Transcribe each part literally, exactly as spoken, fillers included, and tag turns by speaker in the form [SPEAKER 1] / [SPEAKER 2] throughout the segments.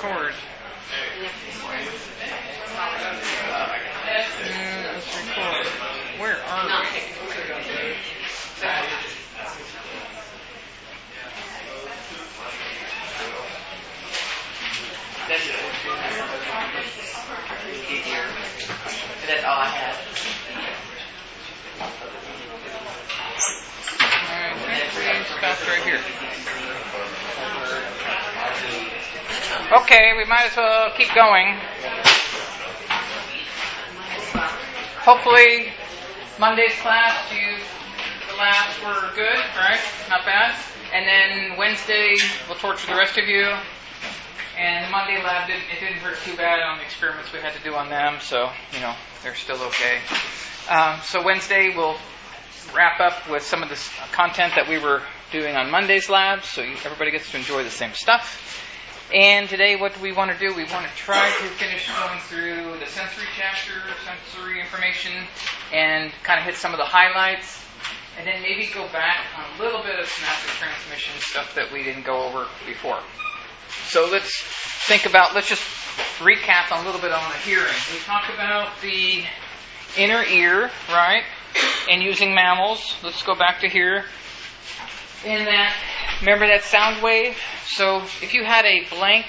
[SPEAKER 1] record. Yeah, let's record. Where are we?
[SPEAKER 2] That's it. Easier. And that's all I have.
[SPEAKER 1] Alright, stuff right here. Okay, we might as well keep going. Hopefully, Monday's class, you, the labs were good, right? Not bad. And then Wednesday, we'll torture the rest of you. And the Monday lab, did, it didn't hurt too bad on the experiments we had to do on them, so, you know, they're still okay. Um, so Wednesday, we'll wrap up with some of the content that we were doing on Monday's lab, so you, everybody gets to enjoy the same stuff. And today, what do we want to do? We want to try to finish going through the sensory chapter, sensory information, and kind of hit some of the highlights, and then maybe go back on a little bit of synaptic transmission stuff that we didn't go over before. So let's think about, let's just recap a little bit on the hearing. We talked about the inner ear, right? And using mammals. Let's go back to here. And that, remember that sound wave? So if you had a blank,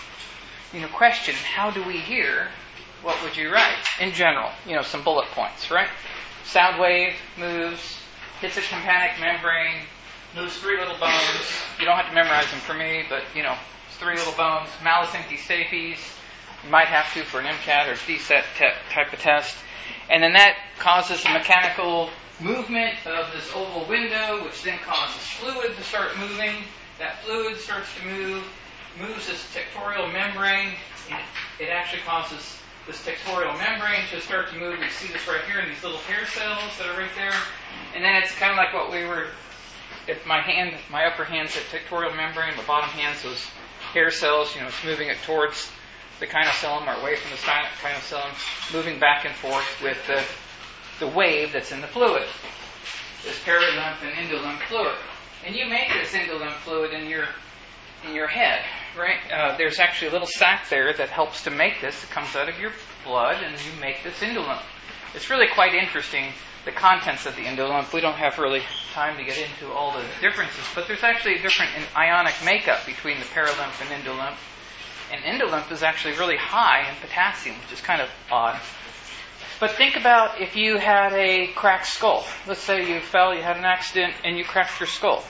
[SPEAKER 1] you know, question, how do we hear? What would you write? In general, you know, some bullet points, right? Sound wave moves, hits a tympanic membrane, moves three little bones. You don't have to memorize them for me, but, you know, three little bones, malleus incti stapes. You might have to for an MCAT or D SET te- type of test. And then that causes a mechanical movement of this oval window, which then causes fluid to start moving. That fluid starts to move, moves this tectorial membrane. And it actually causes this tectorial membrane to start to move. You see this right here in these little hair cells that are right there. And then it's kind of like what we were, if my hand, my upper hand's the tectorial membrane, my bottom hand's those hair cells, you know, it's moving it towards the kinocellum or away from the kinocellum, moving back and forth with the, the wave that's in the fluid, this perilymph and endolymph fluid. And you make this endolymph fluid in your in your head, right? Uh, there's actually a little sac there that helps to make this. It comes out of your blood, and you make this endolymph. It's really quite interesting, the contents of the endolymph. We don't have really time to get into all the differences, but there's actually a different ionic makeup between the perilymph and endolymph. And endolymph is actually really high in potassium, which is kind of odd. But think about if you had a cracked skull. Let's say you fell, you had an accident, and you cracked your skull.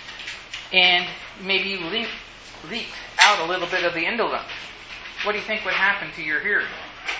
[SPEAKER 1] And maybe you leak, leaked out a little bit of the endolymph. What do you think would happen to your hearing?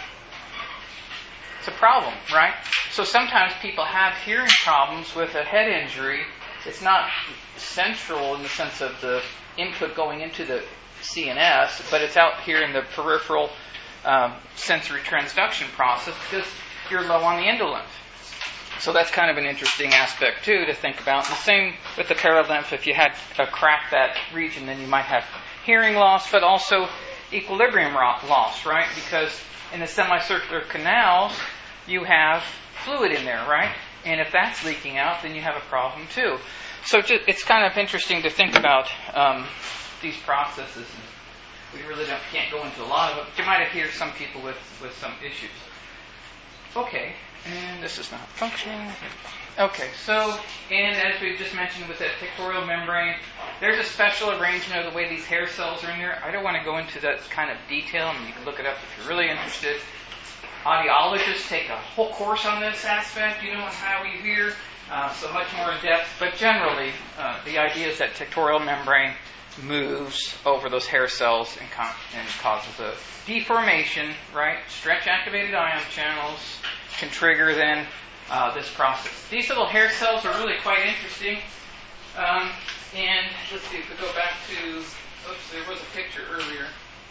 [SPEAKER 1] It's a problem, right? So sometimes people have hearing problems with a head injury. It's not central in the sense of the input going into the C N S, but it's out here in the peripheral um, sensory transduction process because you're low on the endolymph. So that's kind of an interesting aspect too to think about. And the same with the perilymph. If you had a crack that region, then you might have hearing loss, but also equilibrium loss, right? Because in the semicircular canals, you have fluid in there, right? And if that's leaking out, then you have a problem too. So just, it's kind of interesting to think about um, these processes. We really don't, can't go into a lot of it, but you might hear some people with, with some issues. Okay, and this is not functioning. Okay, so, and as we've just mentioned with that tectorial membrane, there's a special arrangement of the way these hair cells are in there. I don't want to go into that kind of detail, and you can look it up if you're really interested. Audiologists take a whole course on this aspect, you know, on how we hear, uh, so much more in depth. But generally, uh, the idea is that tectorial membrane moves over those hair cells and, con- and causes a deformation, right? Stretch-activated ion channels can trigger then uh, this process. These little hair cells are really quite interesting. Um, and let's see, if we go back to, oops, there was a picture earlier.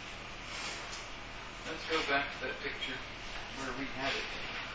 [SPEAKER 1] Let's go back to that picture where we had it.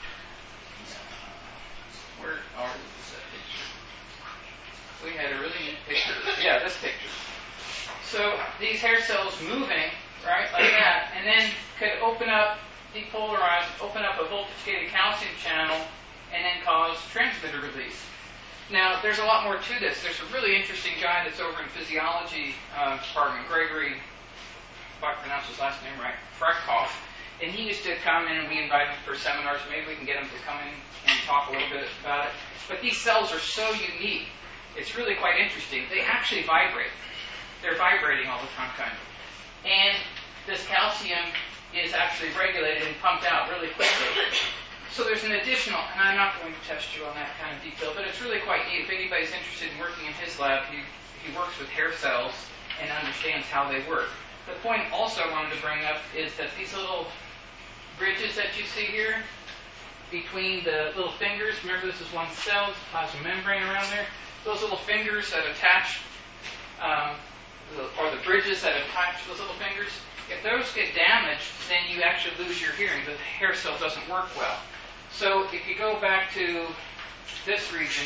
[SPEAKER 1] Where are we with that picture? We had a really neat picture. Yeah, this picture. So these hair cells moving, right, like that, and then could open up, depolarize, open up a voltage-gated calcium channel, and then cause transmitter release. Now, there's a lot more to this. There's a really interesting guy that's over in physiology uh, department, Gregory if I pronounce his last name right, Frekhoff. And he used to come in and we invited him for seminars. Maybe we can get him to come in and talk a little bit about it. But these cells are so unique. It's really quite interesting. They actually vibrate. They're vibrating all the time, kind of. And this calcium is actually regulated and pumped out really quickly. So there's an additional, and I'm not going to test you on that kind of detail, but it's really quite neat. If anybody's interested in working in his lab, he, he works with hair cells and understands how they work. The point also I wanted to bring up is that these little bridges that you see here between the little fingers, remember this is one cell, it's a plasma membrane around there, those little fingers that attach, um, or the bridges that attach those little fingers, if those get damaged, then you actually lose your hearing. The hair cell doesn't work well. So if you go back to this region,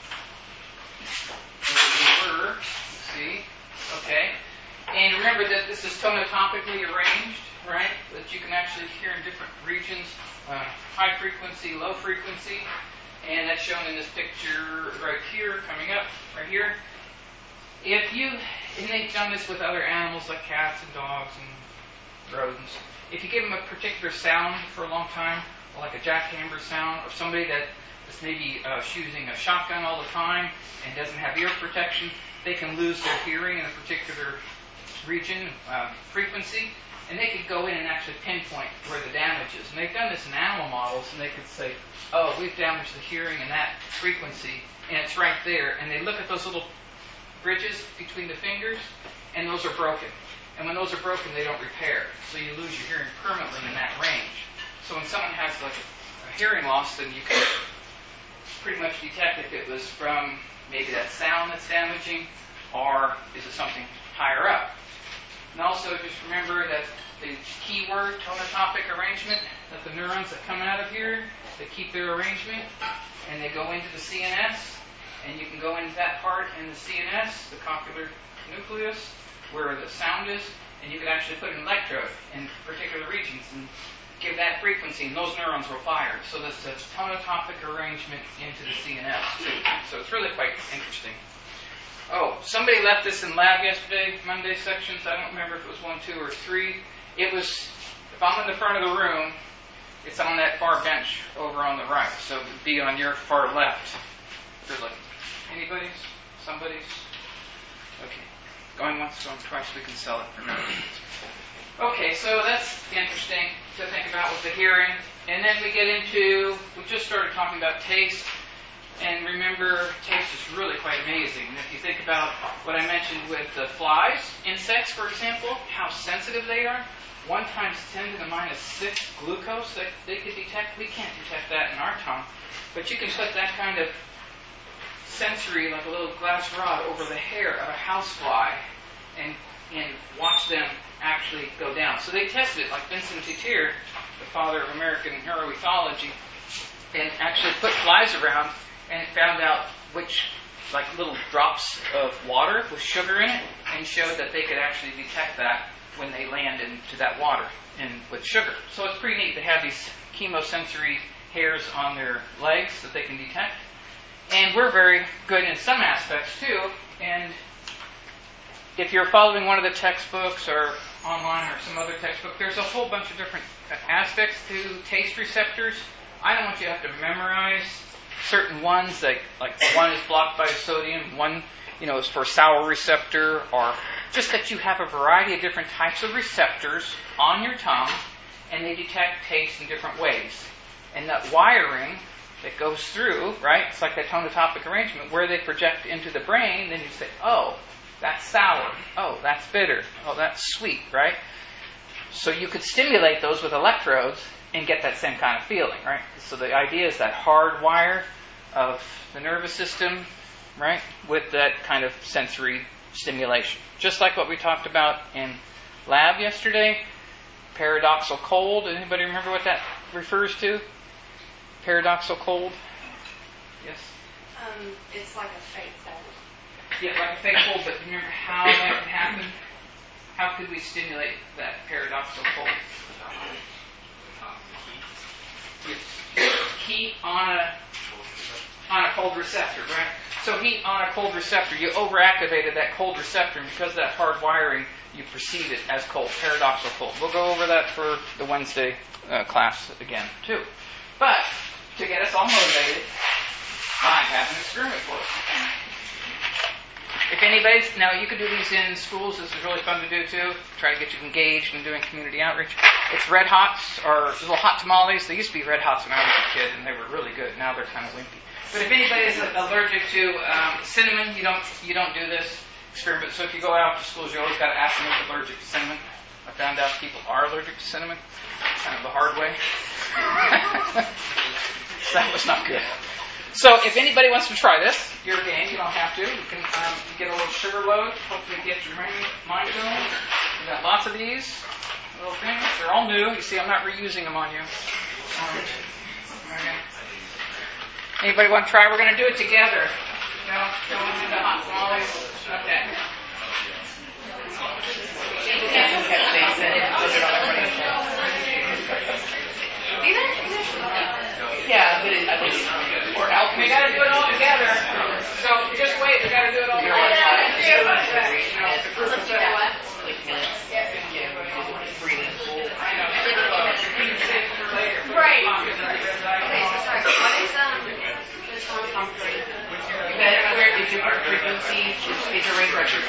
[SPEAKER 1] where we were, see, okay, and remember that this is tonotopically arranged, right, that you can actually hear in different regions, uh, high frequency, low frequency, and that's shown in this picture right here, coming up, right here. If you, and they've done this with other animals like cats and dogs and rodents, if you give them a particular sound for a long time, like a jackhammer sound, or somebody that is maybe uh, shooting a shotgun all the time and doesn't have ear protection, they can lose their hearing in a particular region, uh, frequency, and they could go in and actually pinpoint where the damage is. And they've done this in animal models, and they could say, oh, we've damaged the hearing in that frequency, and it's right there. And they look at those little bridges between the fingers, and those are broken. And when those are broken, they don't repair. So you lose your hearing permanently in that range. So when someone has like a, a hearing loss, then you can pretty much detect if it was from maybe that sound that's damaging, or is it something higher up. And also just remember that the key word, tonotopic arrangement, that the neurons that come out of here, they keep their arrangement, and they go into the C N S, and you can go into that part in the C N S, the cochlear nucleus, where the sound is, and you can actually put an electrode in particular regions and give that frequency, and those neurons will fire. So this is tonotopic arrangement into the C N S too. So it's really quite interesting. Oh, somebody left this in lab yesterday, Monday sections. I don't remember if it was one, two, or three. It was, if I'm in the front of the room, it's on that far bench over on the right. So it would be on your far left. Really. Anybody's? Somebody's? Okay. Going once, going twice, we can sell it for now. Okay, so that's interesting to think about with the hearing. And then we get into, we just started talking about taste. And remember, taste is really quite amazing. And if you think about what I mentioned with the flies, insects, for example, how sensitive they are, one times ten to the minus six glucose that they could detect. We can't detect that in our tongue. But you can put that kind of sensory, like a little glass rod, over the hair of a housefly and, and watch them actually go down. So they tested it, like Vincent Tutier, the father of American neuroethology, and actually put flies around and found out which, like little drops of water with sugar in it, and showed that they could actually detect that when they land into that water and with sugar. So it's pretty neat to have these chemosensory hairs on their legs that they can detect. And we're very good in some aspects too. And if you're following one of the textbooks or online or some other textbook, there's a whole bunch of different aspects to taste receptors. I don't want you to have to memorize certain ones, like, like one is blocked by sodium, one, you know, is for sour receptor, or just that you have a variety of different types of receptors on your tongue, and they detect taste in different ways. And that wiring that goes through, right, it's like that tonotopic arrangement, where they project into the brain, then you say, oh, that's sour, oh, that's bitter, oh, that's sweet, right? So you could stimulate those with electrodes and get that same kind of feeling, right? So the idea is that hard wire of the nervous system, right, with that kind of sensory stimulation. Just like what we talked about in lab yesterday, paradoxal cold. Anybody remember what that refers to? Paradoxal cold? Yes?
[SPEAKER 3] Um, it's like a fake cold.
[SPEAKER 1] Yeah, like a fake cold, but remember how that could happen? How could we stimulate that paradoxal cold? Heat on a on a cold receptor, right? So heat on a cold receptor, you overactivated that cold receptor, and because of that hard wiring, you perceive it as cold, paradoxical cold. We'll go over that for the Wednesday uh, class again, too. But to get us all motivated, I have an experiment for us. If anybody's, now you could do these in schools, this is really fun to do too, try to get you engaged in doing community outreach. It's Red Hots, or little hot tamales. They used to be Red Hots when I was a kid, and they were really good. Now they're kind of wimpy. But if anybody's allergic to um, cinnamon, you don't you don't do this experiment. So if you go out to schools, you always got to ask them if they're allergic to cinnamon. I found out people are allergic to cinnamon, kind of the hard way. That was not good. So if anybody wants to try this, your game, you don't have to. You can um, get a little sugar load, hopefully get your mind going. We've got lots of these little things. They're all new. You see, I'm not reusing them on you. Um, okay. Anybody want to try? We're going to do it together. No, don't do the hot tamales. Okay.
[SPEAKER 2] Yeah, but it, I think,
[SPEAKER 1] Or else we got to do it all together. So just wait. We got to do it all together.
[SPEAKER 3] Right. Okay, so sorry. What is um this one concrete?
[SPEAKER 2] that where did your frequency is your range pressure?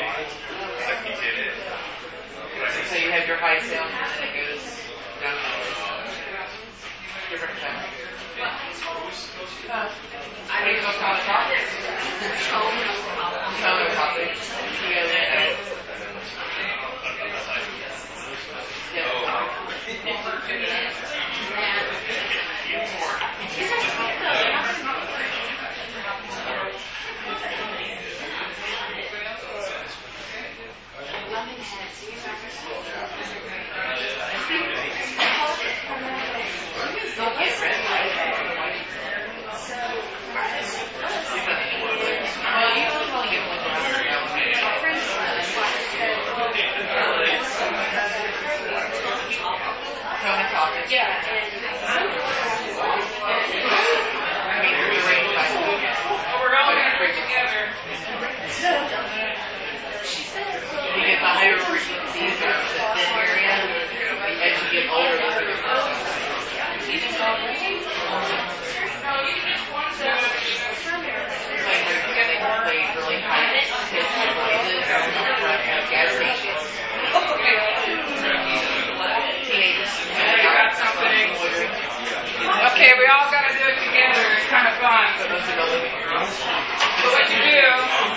[SPEAKER 2] So you have your high sound and then it goes down different times. I don't know how to talk. Tone topic. Yeah. Don't get rid of it. Well, you don't want to get one Tone topic. Yeah.
[SPEAKER 1] We're all going to bring together.
[SPEAKER 2] You get the higher frequencies or the thin area, as you get older, those are the like they're getting play really high pitched noises from gas stations. Teenagers.
[SPEAKER 1] Got something. Okay, we all got to do it together. It's kind of fun. So what you do,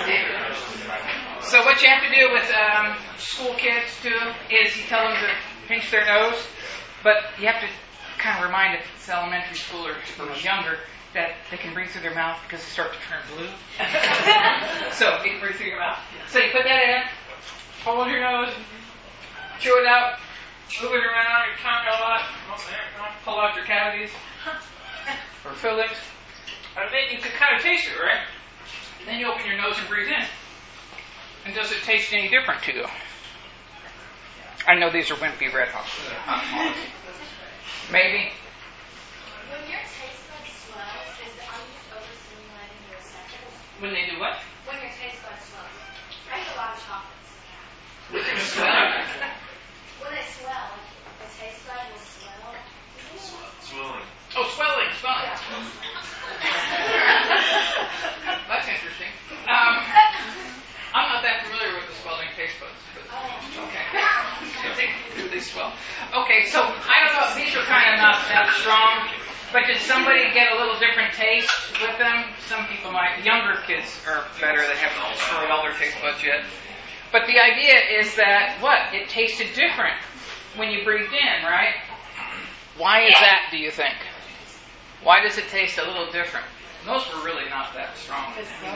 [SPEAKER 1] so what you have to do with um, school kids too is you tell them to pinch their nose, but you have to kind of remind if it's elementary school or, or younger that they can breathe through their mouth because they start to turn blue. So you can breathe through your mouth. So you put that in, hold your nose, chew it out, move it around your tongue a lot, pull out your cavities or fillings. And then you can kind of taste it, right? Then you open your nose and breathe in. And does it taste any different to you? I know these are wimpy Red Hots. Maybe.
[SPEAKER 3] When your taste buds swell, is it, are you just overstimulating your receptors?
[SPEAKER 1] When they do what?
[SPEAKER 3] When your taste buds swell. I eat a lot of chocolates.
[SPEAKER 1] When they swell.
[SPEAKER 3] When they swell, like the taste bud will swell.
[SPEAKER 4] Swelling.
[SPEAKER 1] Oh, swelling, swelling. That's interesting. Um, I'm not that familiar with the swelling taste buds. But okay. Do they swell? Okay, so I don't know. These are kind of not that strong. But did somebody get a little different taste with them? Some people might. Younger kids are better. They haven't destroyed all their taste buds yet. But the idea is that, what? It tasted different when you breathed in, right? Why is that, do you think? Why does it taste a little different? Most were really not that strong.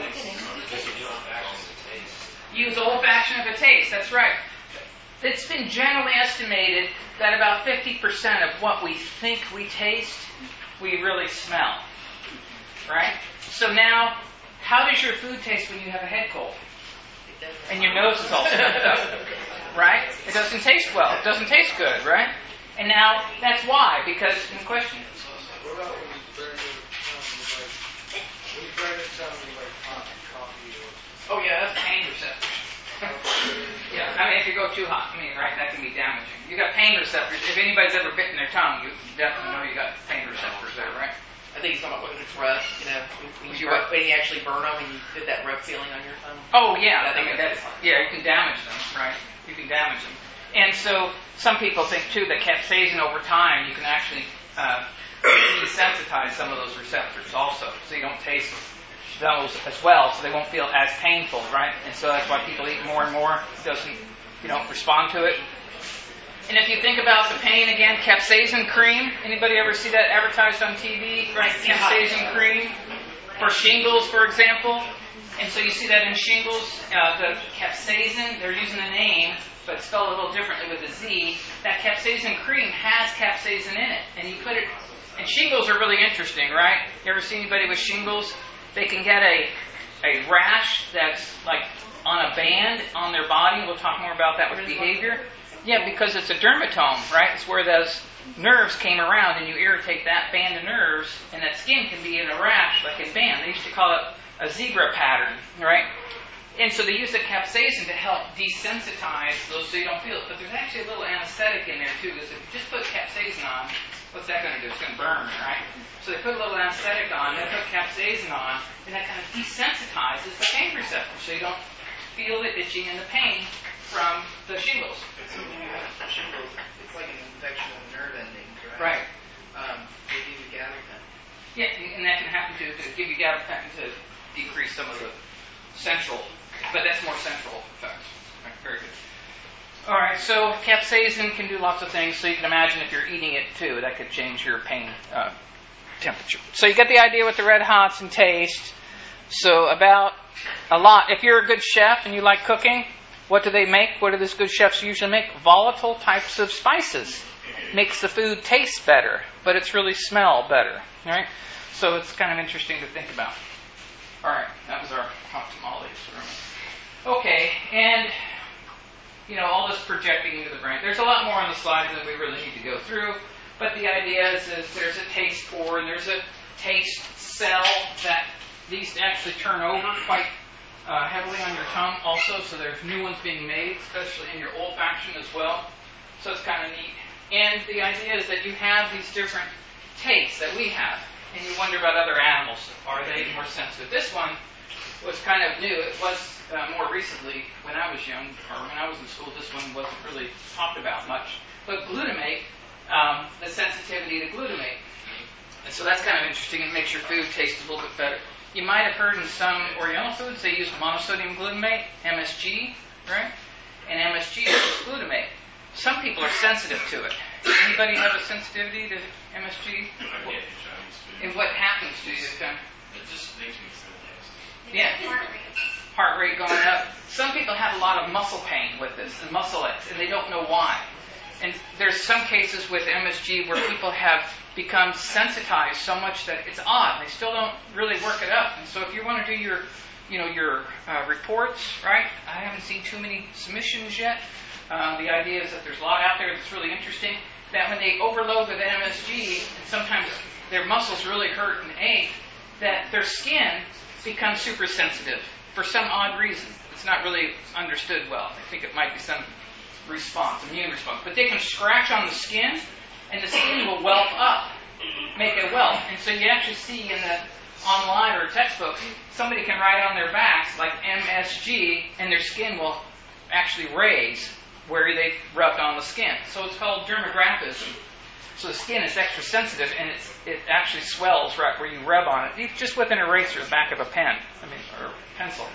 [SPEAKER 1] Use olfaction of a taste, that's right. It's been generally estimated that about fifty percent of what we think we taste, we really smell. Right? So now, how does your food taste when you have a head cold? And your nose is all stuffed up. Right? It doesn't taste well. It doesn't taste good, right? And now, that's why, because, in the question?
[SPEAKER 5] What about when you burn it, um, like, when you burn it, something like pine?
[SPEAKER 1] Oh yeah, that's pain receptors. Yeah, I mean, if you go too hot, I mean, right, that can be damaging. You got pain receptors. If anybody's ever bitten their tongue, you definitely know you got pain receptors there, right?
[SPEAKER 2] I think he's talking about when it's rough, you know, when you,
[SPEAKER 1] Right.
[SPEAKER 2] when you actually burn them and you get that rough feeling on your tongue.
[SPEAKER 1] Oh yeah,
[SPEAKER 2] I
[SPEAKER 1] I
[SPEAKER 2] think
[SPEAKER 1] mean,
[SPEAKER 2] that's
[SPEAKER 1] that's,
[SPEAKER 2] fine.
[SPEAKER 1] yeah, you can damage them, right? You can damage them. And so some people think too that capsaicin over time you can actually uh, desensitize some of those receptors also, so you don't taste those as well, so they won't feel as painful, right? And so that's why people eat more and more. It doesn't, you don't respond to it. And if you think about the pain again, capsaicin cream. Anybody ever see that advertised on T V? Right, capsaicin cream for shingles, for example. And so you see that in shingles, uh, the capsaicin. They're using a name, but spelled a little differently with a Z. That capsaicin cream has capsaicin in it, and you put it. And shingles are really interesting, right? You ever see anybody with shingles? They can get a a rash that's like on a band on their body. We'll talk more about that with behavior. Yeah, because it's a dermatome, right? It's where those nerves came around and you irritate that band of nerves, and that skin can be in a rash, like a band. They used to call it a zebra pattern, right? And so they use the capsaicin to help desensitize those so you don't feel it. But there's actually a little anesthetic in there too, because if you just put capsaicin on, what's that going to do? It's going to burn, right? So they put a little anesthetic on, they put capsaicin on, and that kind of desensitizes the pain receptor, so you don't feel the itching and the pain from the shingles.
[SPEAKER 5] So when you have shingles, it's like an infection of the nerve endings, right?
[SPEAKER 1] Right.
[SPEAKER 5] Um, they give you gabapentin.
[SPEAKER 1] Yeah, and that can happen to, to give you gabapentin to decrease some of the central, but that's more central effects. Right, very good. All right, so capsaicin can do lots of things, so you can imagine if you're eating it too, that could change your pain uh, temperature. So you get the idea with the red hots and taste. So about a lot, if you're a good chef and you like cooking, what do they make? What do these good chefs usually make? Volatile types of spices. Makes the food taste better, but it's really smell better, right? So it's kind of interesting to think about. All right, that was our hot tamales. Okay, and you know, all this projecting into the brain. There's a lot more on the slides than we really need to go through, but the idea is, is there's a taste core and there's a taste cell that these actually turn over quite uh, heavily on your tongue also, so there's new ones being made, especially in your olfaction as well. So it's kind of neat. And the idea is that you have these different tastes that we have, and you wonder about other animals. Are they more sensitive? This one was kind of new. It was uh, more recently when I was young, or when I was in school, this one wasn't really talked about much. But glutamate, um, the sensitivity to glutamate. And so that's kind of interesting. It makes your food taste a little bit better. You might have heard in some Oriental foods they use monosodium glutamate, M S G, right? And M S G is glutamate. Some people are sensitive to it. Anybody have a sensitivity to M S G? And what happens to you, Tim?
[SPEAKER 4] It just makes me feel nasty.
[SPEAKER 1] Yeah. Heart rate going up. Some people have a lot of muscle pain with this, and muscle aches, and they don't know why. And there's some cases with M S G where people have become sensitized so much that it's odd. They still don't really work it up. And so if you want to do your, you know, your uh, reports, right? I haven't seen too many submissions yet. Uh, the idea is that there's a lot out there that's really interesting. That when they overload with M S G, and sometimes their muscles really hurt and ache, that their skin becomes super sensitive for some odd reason. It's not really understood well. I think it might be some response, immune response. But they can scratch on the skin, and the skin will whelp up, make a welt. And so you actually see in the online or textbooks, somebody can write on their backs like M S G, and their skin will actually raise where they rubbed on the skin. So it's called dermographism. So the skin is extra sensitive, and it's, it actually swells right where you rub on it, just with an eraser, the back of a pen, I mean, or pencil.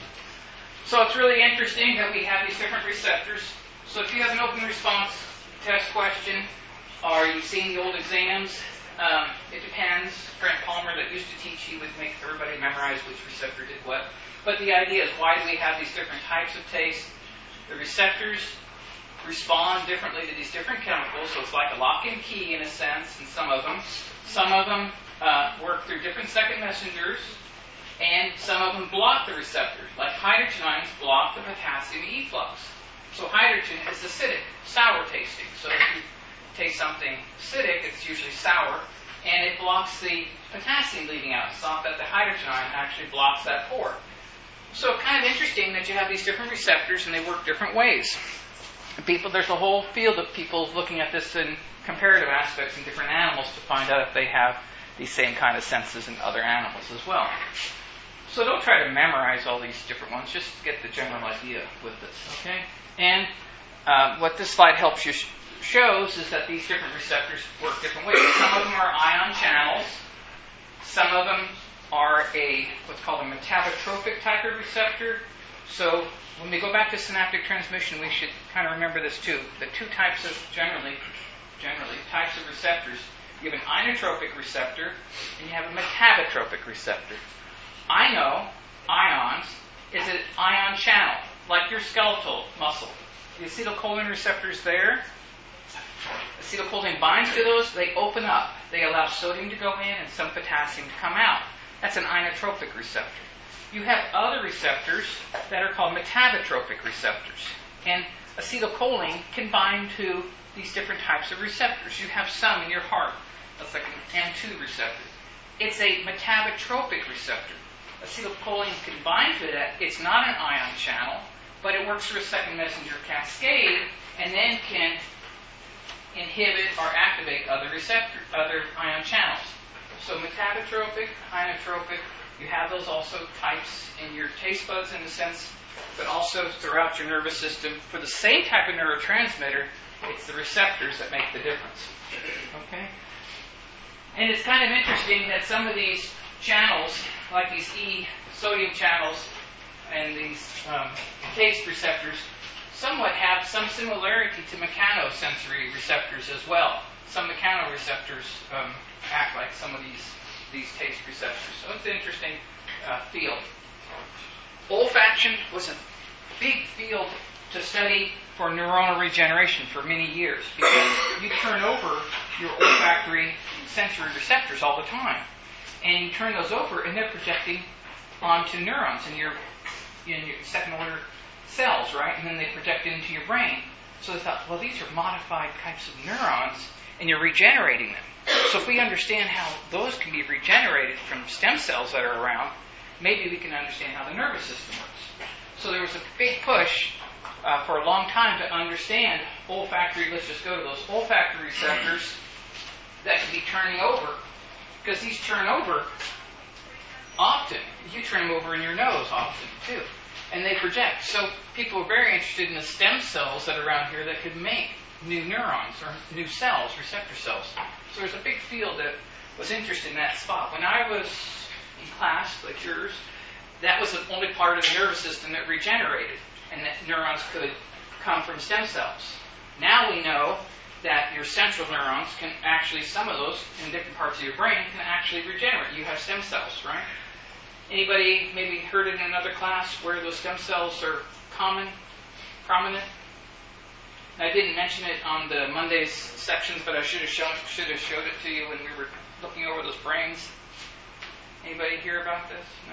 [SPEAKER 1] So it's really interesting that we have these different receptors. So if you have an open response test question, or you've seen the old exams, um, it depends. Frank Palmer that used to teach, he would make everybody memorize which receptor did what. But the idea is, why do we have these different types of taste? The receptors respond differently to these different chemicals, so it's like a lock and key in a sense in some of them. Some of them uh, work through different second messengers, and some of them block the receptors, like hydrogen ions block the potassium efflux. So hydrogen is acidic, sour tasting. So if you taste something acidic, it's usually sour, and it blocks the potassium leaving out. It's not that the hydrogen ion actually blocks that pore. So kind of interesting that you have these different receptors and they work different ways. And people, there's a whole field of people looking at this in comparative aspects in different animals to find out if they have these same kind of senses in other animals as well. So don't try to memorize all these different ones. Just get the general idea with this, okay? And uh, what this slide helps you sh- shows is that these different receptors work different ways. Some of them are ion channels. Some of them are a what's called a metabotropic type of receptor. So when we go back to synaptic transmission, we should kind of remember this too. The two types of generally, generally types of receptors. You have an inotropic receptor and you have a metabotropic receptor. Ino, ions, is an ion channel, like your skeletal muscle. The acetylcholine receptors there, acetylcholine binds to those, they open up. They allow sodium to go in and some potassium to come out. That's an inotropic receptor. You have other receptors that are called metabotropic receptors. And acetylcholine can bind to these different types of receptors. You have some in your heart. That's like an M two receptor. It's a metabotropic receptor. Acetylcholine can bind to that. It's not an ion channel, but it works through a second messenger cascade and then can inhibit or activate other receptor, other ion channels. So metabotropic, inotropic, you have those also types in your taste buds in a sense, but also throughout your nervous system. For the same type of neurotransmitter, it's the receptors that make the difference. Okay? And it's kind of interesting that some of these channels, like these E sodium channels and these um, taste receptors, somewhat have some similarity to mechanosensory receptors as well. Some mechanoreceptors um, act like some of these, these taste receptors. So it's an interesting uh, field. Olfaction was a big field to study for neuronal regeneration for many years because you turn over your olfactory sensory receptors all the time. And you turn those over and they're projecting onto neurons in your, in your second order cells, right? And then they project into your brain. So they thought, well, these are modified types of neurons and you're regenerating them. So if we understand how those can be regenerated from stem cells that are around, maybe we can understand how the nervous system works. So there was a big push uh, for a long time to understand olfactory, let's just go to those olfactory receptors that can be turning over. Because these turn over often. You turn them over in your nose often, too. And they project. So people are very interested in the stem cells that are around here that could make new neurons or new cells, receptor cells. So there's a big field that was interested in that spot. When I was in class, like yours, that was the only part of the nervous system that regenerated, and that neurons could come from stem cells. Now we know that your central neurons can actually, some of those in different parts of your brain can actually regenerate. You have stem cells, right? Anybody maybe heard it in another class where those stem cells are common, prominent? I didn't mention it on the Monday's sections, but I should have shown should have showed it to you when we were looking over those brains. Anybody hear about this? No?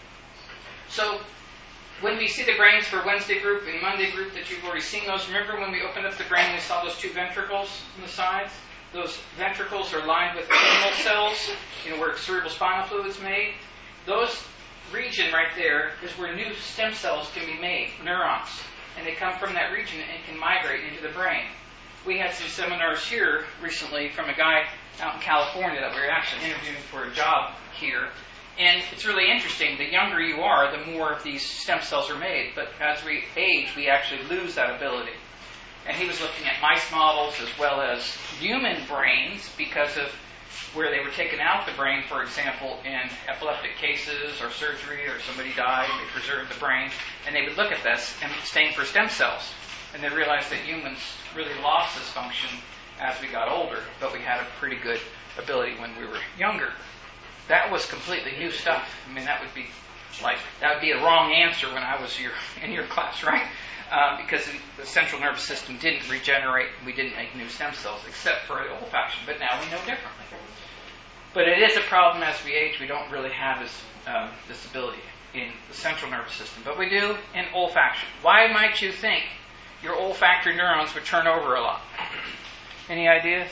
[SPEAKER 1] So when we see the brains for Wednesday group and Monday group that you've already seen those, remember when we opened up the brain we saw those two ventricles on the sides? Those ventricles are lined with pineal cells, you know, where cerebral spinal fluid is made. Those region right there is where new stem cells can be made, neurons. And they come from that region and can migrate into the brain. We had some seminars here recently from a guy out in California that we were actually interviewing for a job here. And it's really interesting. The younger you are, the more of these stem cells are made. But as we age, we actually lose that ability. And he was looking at mice models as well as human brains because of where they were taken out the brain, for example, in epileptic cases or surgery or somebody died, they preserved the brain, and they would look at this and stain for stem cells. And they realized that humans really lost this function as we got older, but we had a pretty good ability when we were younger. That was completely new stuff. I mean, that would be like, that would be a wrong answer when I was your, in your class, right? Uh, because the central nervous system didn't regenerate, we didn't make new stem cells, except for olfaction, but now we know differently. But it is a problem as we age. We don't really have this, um, this ability in the central nervous system, but we do in olfaction. Why might you think your olfactory neurons would turn over a lot? Any ideas?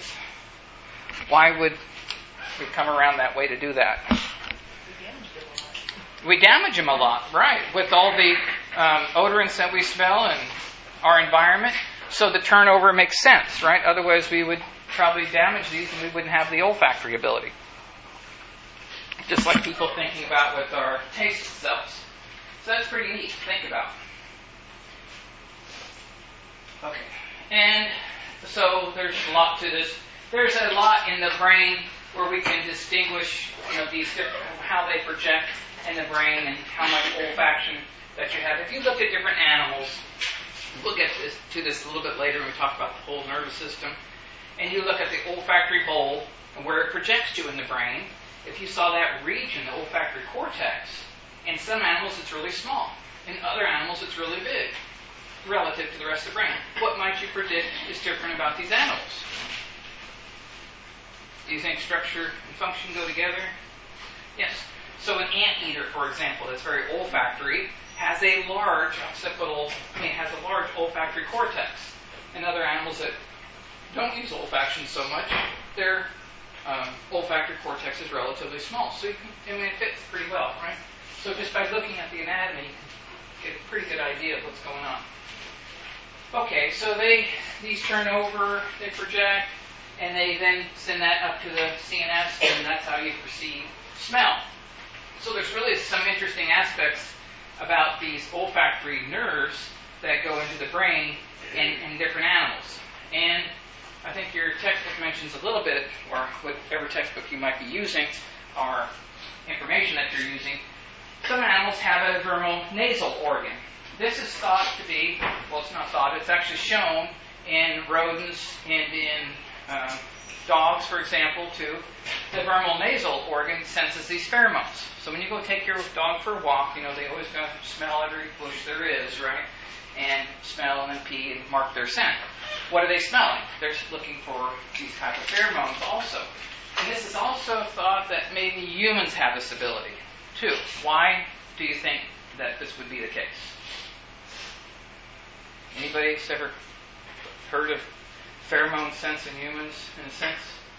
[SPEAKER 1] Why would we come around that way to do that? We damage them a lot, right, with all the um, odorants that we smell and our environment. So the turnover makes sense, right? Otherwise we would probably damage these and we wouldn't have the olfactory ability. Just like people thinking about with our taste cells. So that's pretty neat to think about. Okay. And so there's a lot to this. There's a lot in the brain where we can distinguish, you know, these different, how they project in the brain and how much olfaction that you have. If you look at different animals, we'll get this, to this a little bit later when we talk about the whole nervous system, and you look at the olfactory bulb and where it projects to in the brain, if you saw that region, the olfactory cortex, in some animals it's really small. In other animals it's really big relative to the rest of the brain. What might you predict is different about these animals? Do you think structure and function go together? Yes. So an anteater, for example, that's very olfactory, has a large occipital, I mean, has a large olfactory cortex. And other animals that don't use olfaction so much, their um, olfactory cortex is relatively small. So you can, I mean, it fits pretty well, right? So just by looking at the anatomy, you can get a pretty good idea of what's going on. Okay, so they these turn over, they project, and they then send that up to the C N S, and that's how you perceive smell. So there's really some interesting aspects about these olfactory nerves that go into the brain in, in different animals. And I think your textbook mentions a little bit, or whatever textbook you might be using, or information that you're using. Some animals have a vermal nasal organ. This is thought to be, well, it's not thought, it's actually shown in rodents and in um, dogs, for example, too. The vermal nasal organ senses these pheromones. So when you go take your dog for a walk, you know, they always go smell every bush there is, right? And smell and then pee and mark their scent. What are they smelling? They're looking for these type of pheromones also. And this is also thought that maybe humans have this ability, too. Why do you think that this would be the case? Anybody has ever heard of pheromone sense in humans, in a sense?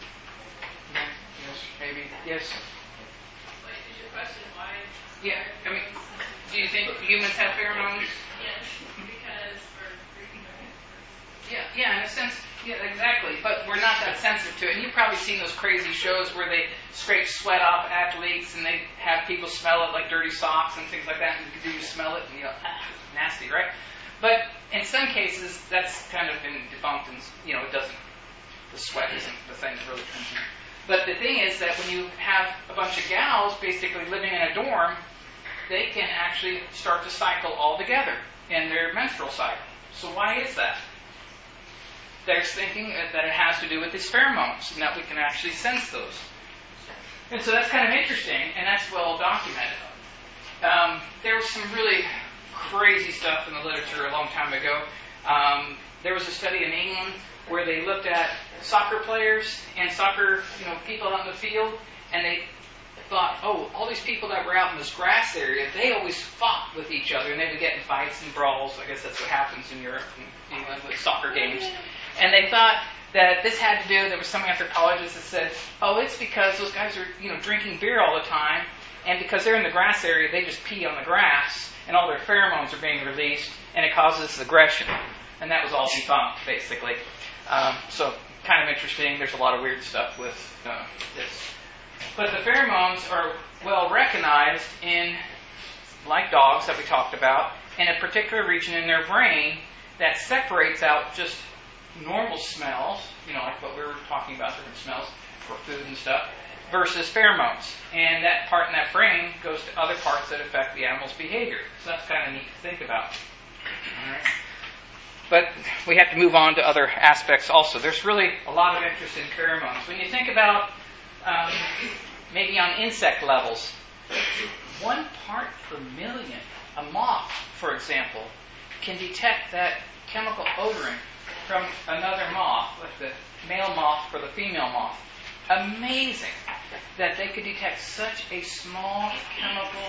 [SPEAKER 1] No? Yes, maybe. Yes?
[SPEAKER 6] Wait, is your question why?
[SPEAKER 1] Yeah, I mean, do you think humans have pheromones?
[SPEAKER 6] Yes, because we're breathing our
[SPEAKER 1] Yeah, yeah, in a sense, yeah, exactly. But we're not that sensitive to it. And you've probably seen those crazy shows where they scrape sweat off athletes and they have people smell it like dirty socks and things like that. And do you smell it? And you know, ah, nasty, right? But in some cases, that's kind of been debunked, and you know, it doesn't. The sweat isn't the thing that really comes in. But the thing is that when you have a bunch of gals basically living in a dorm, they can actually start to cycle all together in their menstrual cycle. So why is that? They're thinking that it has to do with these pheromones, and that we can actually sense those. And so that's kind of interesting, and that's well documented. Um, there was some really crazy stuff in the literature a long time ago. Um, there was a study in England where they looked at soccer players and soccer, you know, people out in the field, and they thought, oh, all these people that were out in this grass area, they always fought with each other, and they would get in fights and brawls. I guess that's what happens in Europe and England with soccer games. And they thought that this had to do, there was some anthropologist that said, oh, it's because those guys are, you know, drinking beer all the time, and because they're in the grass area, they just pee on the grass, and all their pheromones are being released, and it causes aggression. And that was all debunked, basically. Um, so, kind of interesting. There's a lot of weird stuff with uh, this. But the pheromones are well recognized in, like dogs that we talked about, in a particular region in their brain that separates out just normal smells, you know, like what we were talking about, different smells for food and stuff, versus pheromones. And that part in that brain goes to other parts that affect the animal's behavior. So that's kind of neat to think about. All right. But we have to move on to other aspects also. There's really a lot of interest in pheromones. When you think about um, maybe on insect levels, one part per million, a moth, for example, can detect that chemical odorant from another moth, like the male moth or the female moth. Amazing that they could detect such a small chemical,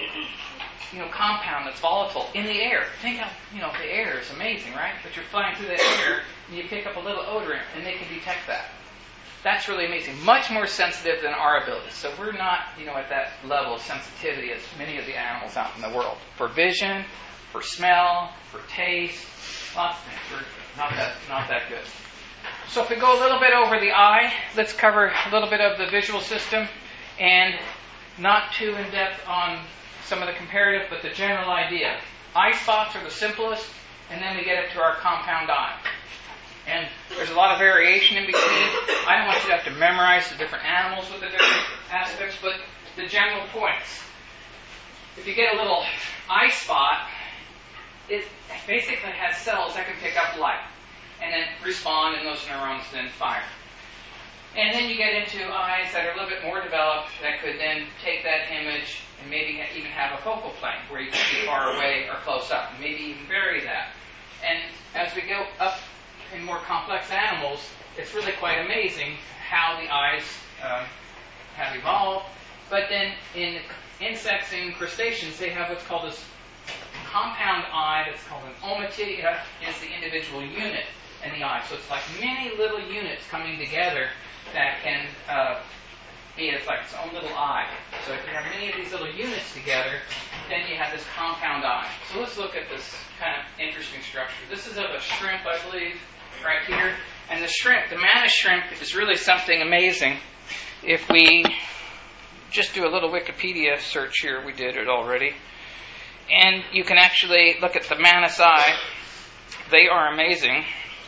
[SPEAKER 1] you know, compound that's volatile in the air. Think how, you know, the air is amazing, right? But you're flying through the air and you pick up a little odorant and they can detect that. That's really amazing. Much more sensitive than our abilities. So we're not, you know, at that level of sensitivity as many of the animals out in the world. For vision, for smell, for taste, lots of things. We're not that, not that good. So if we go a little bit over the eye, let's cover a little bit of the visual system, and not too in-depth on some of the comparative, but the general idea. Eye spots are the simplest, and then we get up to our compound eye. And there's a lot of variation in between. I don't want you to have to memorize the different animals with the different aspects, but the general points. If you get a little eye spot, it basically has cells that can pick up light and then respond, and those neurons then fire. And then you get into eyes that are a little bit more developed that could then take that image and maybe even have a focal plane where you can see far away or close up, and maybe even vary that. And as we go up in more complex animals, it's really quite amazing how the eyes uh, have evolved. But then in insects and crustaceans, they have what's called this compound eye that's called an ommatidia, is the individual unit in the eye. So it's like many little units coming together that can uh, be, it's like its own little eye. So if you have many of these little units together, then you have this compound eye. So let's look at this kind of interesting structure. This is of a shrimp, I believe, right here. And the shrimp, the mantis shrimp, is really something amazing. If we just do a little Wikipedia search here, we did it already. And you can actually look at the mantis eye. They are amazing.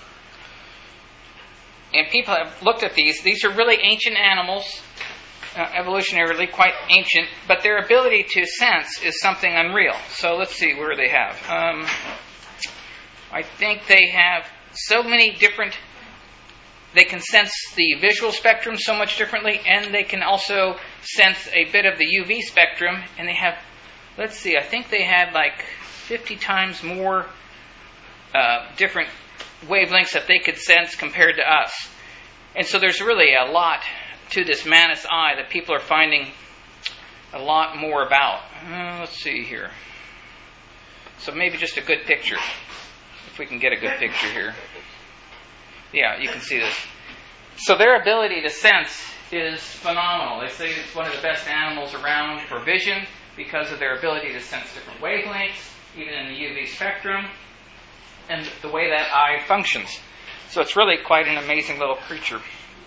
[SPEAKER 1] And people have looked at these. These are really ancient animals, uh, evolutionarily quite ancient, but their ability to sense is something unreal. So let's see where they have. Um, I think they have so many different, they can sense the visual spectrum so much differently, and they can also sense a bit of the U V spectrum, and they have, let's see, I think they had like fifty times more uh, different wavelengths that they could sense compared to us. And so there's really a lot to this mantis eye that people are finding a lot more about. Uh, let's see here. So maybe just a good picture. If we can get a good picture here. Yeah, you can see this. So their ability to sense is phenomenal. They say it's one of the best animals around for vision because of their ability to sense different wavelengths, even in the U V spectrum, and the way that eye functions. So it's really quite an amazing little creature.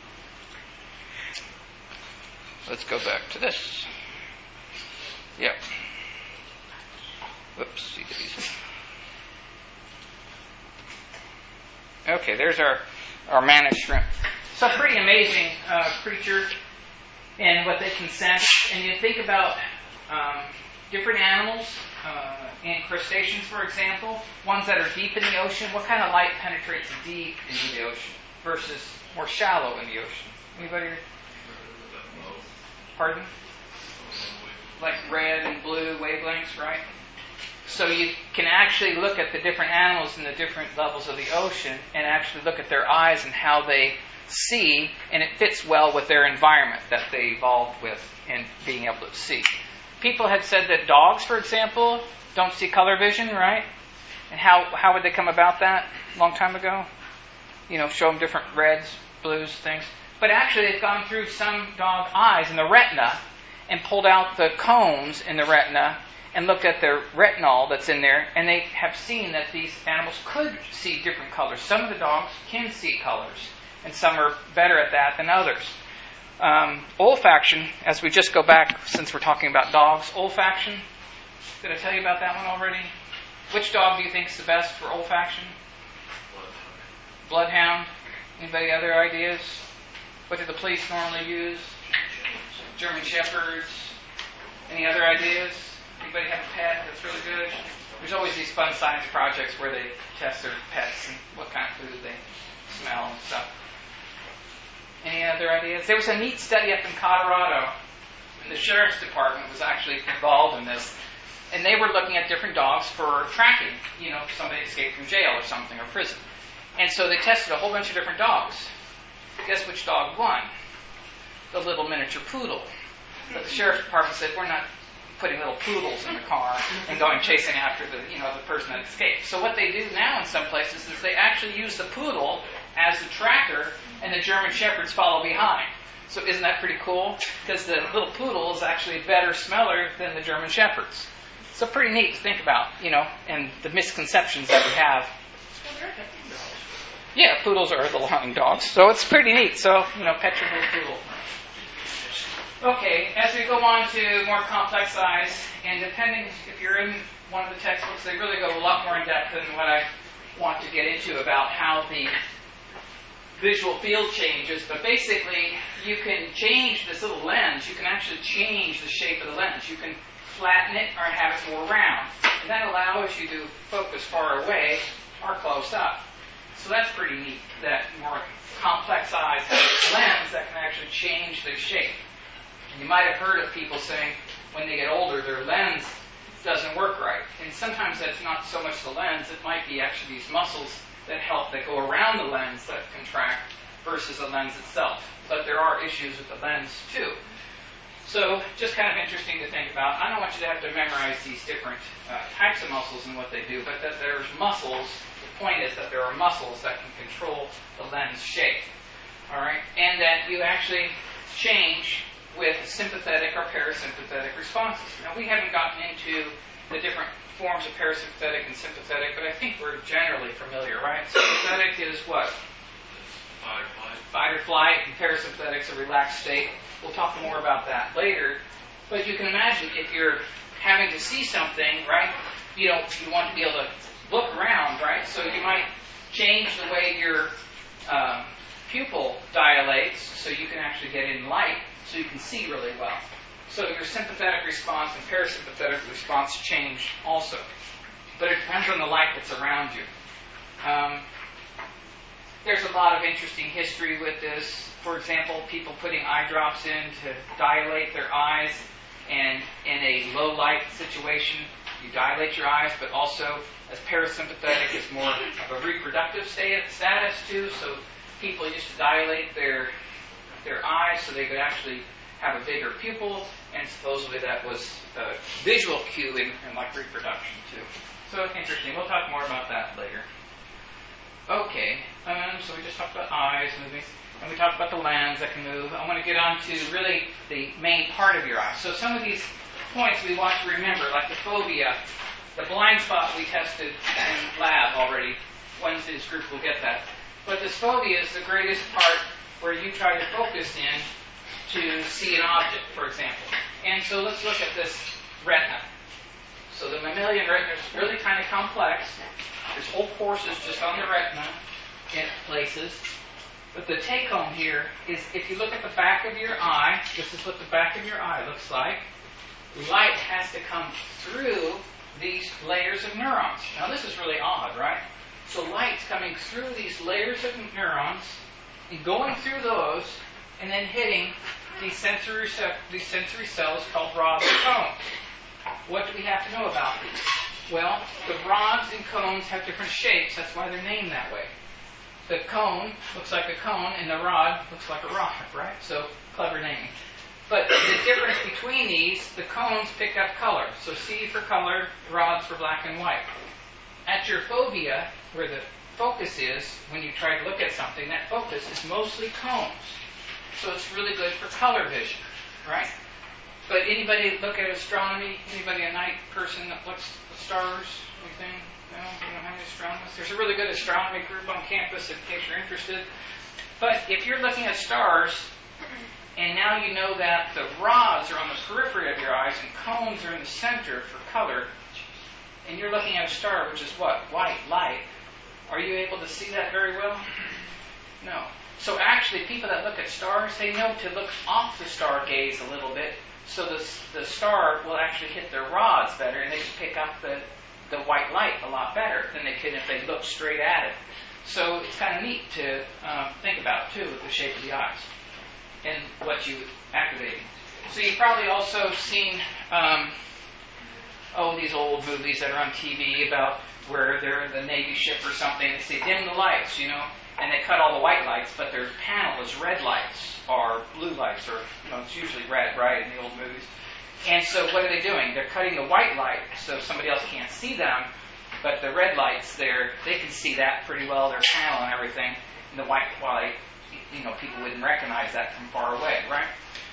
[SPEAKER 1] Let's go back to this. Yep. Whoops. See these. Okay, there's our, our mantis shrimp. So pretty amazing uh, creature and what they can sense. And you think about um, different animals, uh, in crustaceans, for example, ones that are deep in the ocean. What kind of light penetrates deep into the ocean versus more shallow in the ocean? Anybody? Pardon? Like red and blue wavelengths, right? So you can actually look at the different animals in the different levels of the ocean and actually look at their eyes and how they see, and it fits well with their environment that they evolved with in being able to see. People had said that dogs, for example, don't see color vision, right? And how how would they come about that a long time ago? You know, show them different reds, blues, things. But actually they've gone through some dog eyes in the retina and pulled out the cones in the retina and looked at their retinol that's in there, and they have seen that these animals could see different colors. Some of the dogs can see colors, and some are better at that than others. Um, olfaction, as we just go back, since we're talking about dogs, olfaction, did I tell you about that one already? Which dog do you think is the best for olfaction? Bloodhound. Anybody other ideas? What do the police normally use? German Shepherds. Any other ideas? Anybody have a pet that's really good? There's always these fun science projects where they test their pets and what kind of food they smell and stuff. Any other ideas? There was a neat study up in Colorado, and the sheriff's department was actually involved in this, and they were looking at different dogs for tracking, you know, if somebody escaped from jail or something, or prison. And so they tested a whole bunch of different dogs. Guess which dog won? The little miniature poodle. But the sheriff's department said, we're not putting little poodles in the car and going chasing after the, you know, the person that escaped. So what they do now in some places is they actually use the poodle as the tracker and the German Shepherds follow behind. So isn't that pretty cool? Because the little poodle is actually a better smeller than the German Shepherds. So pretty neat to think about, you know, and the misconceptions that we have. Yeah, poodles are little hunting dogs, so it's pretty neat. So, you know, pet your little poodle. Okay, as we go on to more complex eyes, and depending if you're in one of the textbooks, they really go a lot more in depth than what I want to get into about how the visual field changes. But basically, you can change this little lens. You can actually change the shape of the lens. You can flatten it or have it more round. And that allows you to focus far away or close up. So that's pretty neat, that more complex eyes have a lens that can actually change their shape. And you might have heard of people saying when they get older, their lens doesn't work right. And sometimes that's not so much the lens, it might be actually these muscles that help, that go around the lens that contract versus the lens itself. But there are issues with the lens too. So just kind of interesting to think about. I don't want you to have to memorize these different uh, types of muscles and what they do, but that there's muscles. The point is that there are muscles that can control the lens shape. All right, and that you actually change with sympathetic or parasympathetic responses. Now, we haven't gotten into the different forms of parasympathetic and sympathetic, but I think we're generally familiar, right? Sympathetic is what?
[SPEAKER 4] Fight or flight.
[SPEAKER 1] Fight or flight, and parasympathetic is a relaxed state. We'll talk more about that later. But you can imagine if you're having to see something, right, you know, you want to be able to look around, right? So you might change the way your um, pupil dilates so you can actually get in light so you can see really well. So your sympathetic response and parasympathetic response change also. But it depends on the light that's around you. Um, there's a lot of interesting history with this. For example, people putting eye drops in to dilate their eyes, and in a low light situation, you dilate your eyes, but also as parasympathetic is more of a reproductive state, status too, so people used to dilate their their eyes so they could actually have a bigger pupil, and supposedly that was a visual cue in, in like reproduction too. So interesting. We'll talk more about that later. Okay, um, so we just talked about eyes moving, and we talked about the lens that can move. I want to get on to really the main part of your eye. So some of these points we want to remember, like the fovea, the blind spot we tested in lab already. Wednesday's group will get that. But this fovea is the greatest part where you try to focus in to see an object, for example. And so let's look at this retina. So the mammalian retina is really kind of complex. There's whole courses just on the retina in places. But the take home here is if you look at the back of your eye, this is what the back of your eye looks like. Light has to come through these layers of neurons. Now this is really odd, right? So light's coming through these layers of neurons and going through those and then hitting these sensory, these sensory cells called rods and cones. What do we have to know about these? Well, the rods and cones have different shapes. That's why they're named that way. The cone looks like a cone and the rod looks like a rod, right? So clever naming. But the difference between these, the cones pick up color. So C for color, rods for black and white. At your fovea, where the focus is, when you try to look at something, that focus is mostly cones. So it's really good for color vision, right? But anybody look at astronomy? Anybody a night person that looks at the stars? Anything? No? You don't have any astronomers? There's a really good astronomy group on campus in case you're interested. But if you're looking at stars, and now you know that the rods are on the periphery of your eyes and cones are in the center for color, and you're looking at a star, which is what? White light. Are you able to see that very well? No. So actually, people that look at stars, they know to look off the star gaze a little bit, so the, the star will actually hit their rods better, and they can pick up the, the white light a lot better than they could if they looked straight at it. So it's kind of neat to um, think about, too, with the shape of the eyes and what you activate. So you've probably also seen, um, oh, these old movies that are on T V about where they're in the Navy ship or something, they say, dim the lights, you know, and they cut all the white lights, but their panel is red lights or blue lights, or, you know, it's usually red, right, in the old movies. And so what are they doing? They're cutting the white light so somebody else can't see them, but the red lights, they're, they can see that pretty well, their panel and everything, and the white light you know, people wouldn't recognize that from far away, right?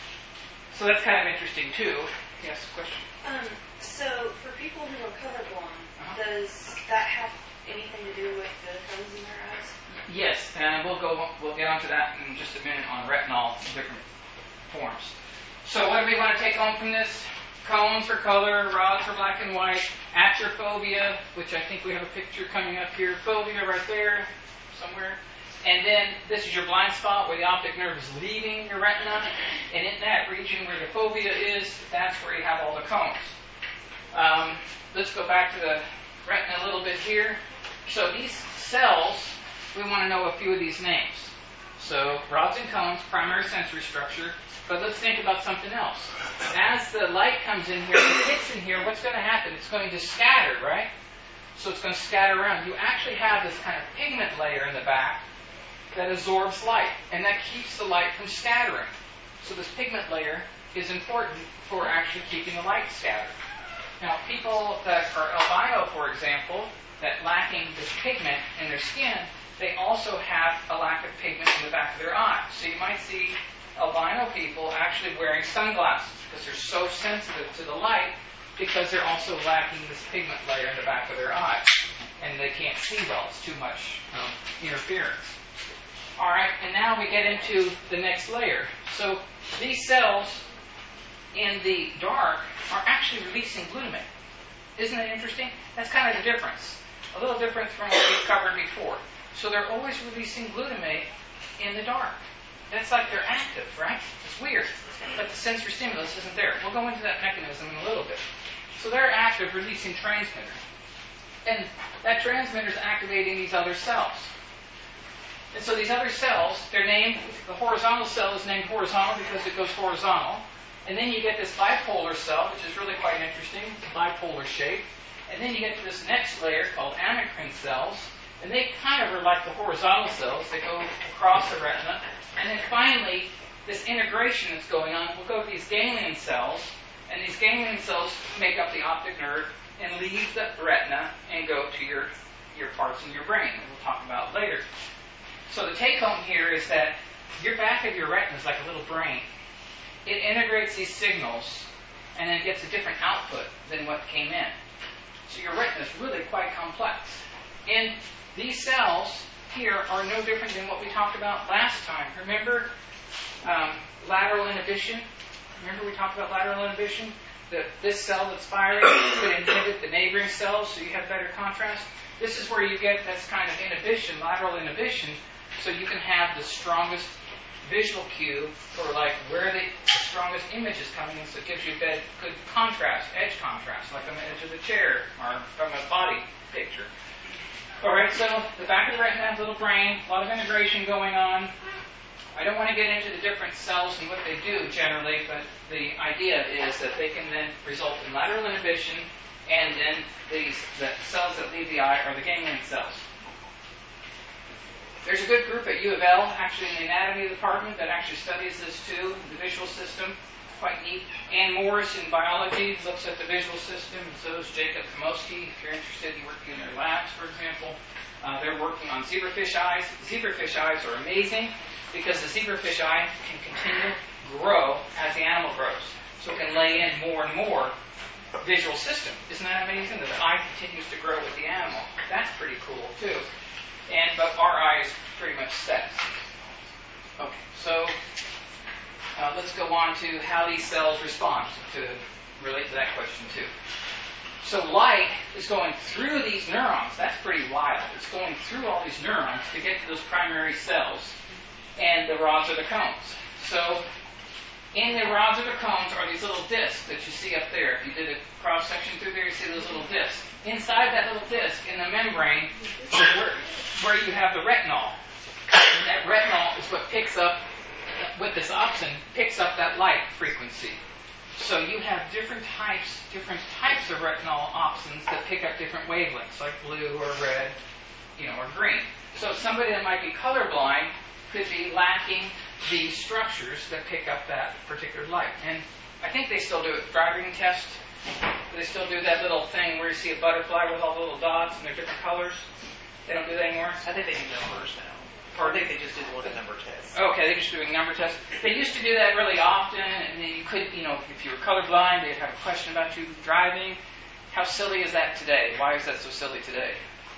[SPEAKER 1] So that's kind of interesting too. Yes, question?
[SPEAKER 7] Um, so for people who are colorblind,
[SPEAKER 1] Uh-huh.
[SPEAKER 7] does that have anything to do with the cones in their eyes?
[SPEAKER 1] Yes, and we'll go. We'll get onto that in just a minute on retinol in different forms. So what do we want to take home from this? Cones for color, rods for black and white, atrophobia, which I think we have a picture coming up here. Phobia right there, somewhere. And then this is your blind spot where the optic nerve is leaving your retina. And in that region where the fovea is, that's where you have all the cones. Um, let's go back to the retina a little bit here. So these cells, we want to know a few of these names. So rods and cones, primary sensory structure. But let's think about something else. As the light comes in here, it hits in here, what's going to happen? It's going to scatter, right? So it's going to scatter around. You actually have this kind of pigment layer in the back that absorbs light, and that keeps the light from scattering. So this pigment layer is important for actually keeping the light scattered. Now, people that are albino, for example, that lacking this pigment in their skin, they also have a lack of pigment in the back of their eye. So you might see albino people actually wearing sunglasses because they're so sensitive to the light because they're also lacking this pigment layer in the back of their eye. And they can't see well. It's too much um, interference. All right, and now we get into the next layer. So these cells in the dark are actually releasing glutamate. Isn't that interesting? That's kind of the difference. A little different from what we've covered before. So they're always releasing glutamate in the dark. That's like they're active, right? It's weird. But the sensory stimulus isn't there. We'll go into that mechanism in a little bit. So they're active, releasing transmitter. And that transmitter is activating these other cells. And so these other cells, they're named, the horizontal cell is named horizontal because it goes horizontal. And then you get this bipolar cell, which is really quite interesting. It's a bipolar shape. And then you get to this next layer called amacrine cells. And they kind of are like the horizontal cells. They go across the retina. And then finally, this integration that's going on, we'll go to these ganglion cells. And these ganglion cells make up the optic nerve and leave the retina and go to your, your parts in your brain that we'll talk about later. So the take-home here is that your back of your retina is like a little brain. It integrates these signals and then gets a different output than what came in. So your retina is really quite complex. And these cells here are no different than what we talked about last time. Remember um, lateral inhibition? Remember we talked about lateral inhibition? That this cell that's firing could inhibit the neighboring cells so you have better contrast. This is where you get this kind of inhibition, lateral inhibition, so you can have the strongest visual cue for like where the strongest image is coming in, so it gives you good, good contrast, edge contrast, like on the edge of the chair or from a body picture. All right, so the back of the retina has a little brain, a lot of integration going on. I don't want to get into the different cells and what they do generally, but the idea is that they can then result in lateral inhibition, and then these the cells that leave the eye are the ganglion cells. There's a good group at U of L, actually in the anatomy department, that actually studies this too, the visual system. Quite neat. Ann Morris in biology looks at the visual system, and so is Jacob Kamosky, if you're interested in working in their labs, for example. Uh, they're working on zebrafish eyes. Zebrafish eyes are amazing because the zebrafish eye can continue to grow as the animal grows. So it can lay in more and more visual system. Isn't that amazing? That the eye continues to grow with the animal. That's pretty cool too. And but our eye is pretty much set. Okay, so uh, let's go on to how these cells respond to relate to that question too. So light is going through these neurons. That's pretty wild. It's going through all these neurons to get to those primary cells, and the rods or the cones. So in the rods or the cones are these little discs that you see up there. If you did a cross section through there, you see those little discs. Inside that little disc in the membrane is where, where you have the retinol. And that retinol is what picks up, with this opsin, picks up that light frequency. So you have different types, different types of retinol opsins that pick up different wavelengths, like blue or red, you know, or green. So somebody that might be colorblind could be lacking the structures that pick up that particular light. And I think they still do it. Driving test, they still do that little thing where you see a butterfly with all the little dots and they're different colors. They don't do that anymore?
[SPEAKER 5] I think they do numbers now. Or I think they just didn't want a number test.
[SPEAKER 8] Okay, they're just doing number tests. They used to do that really often, and then you could, you know, if you were colorblind, they'd have a question about you driving. How silly is that today? Why is that so silly today?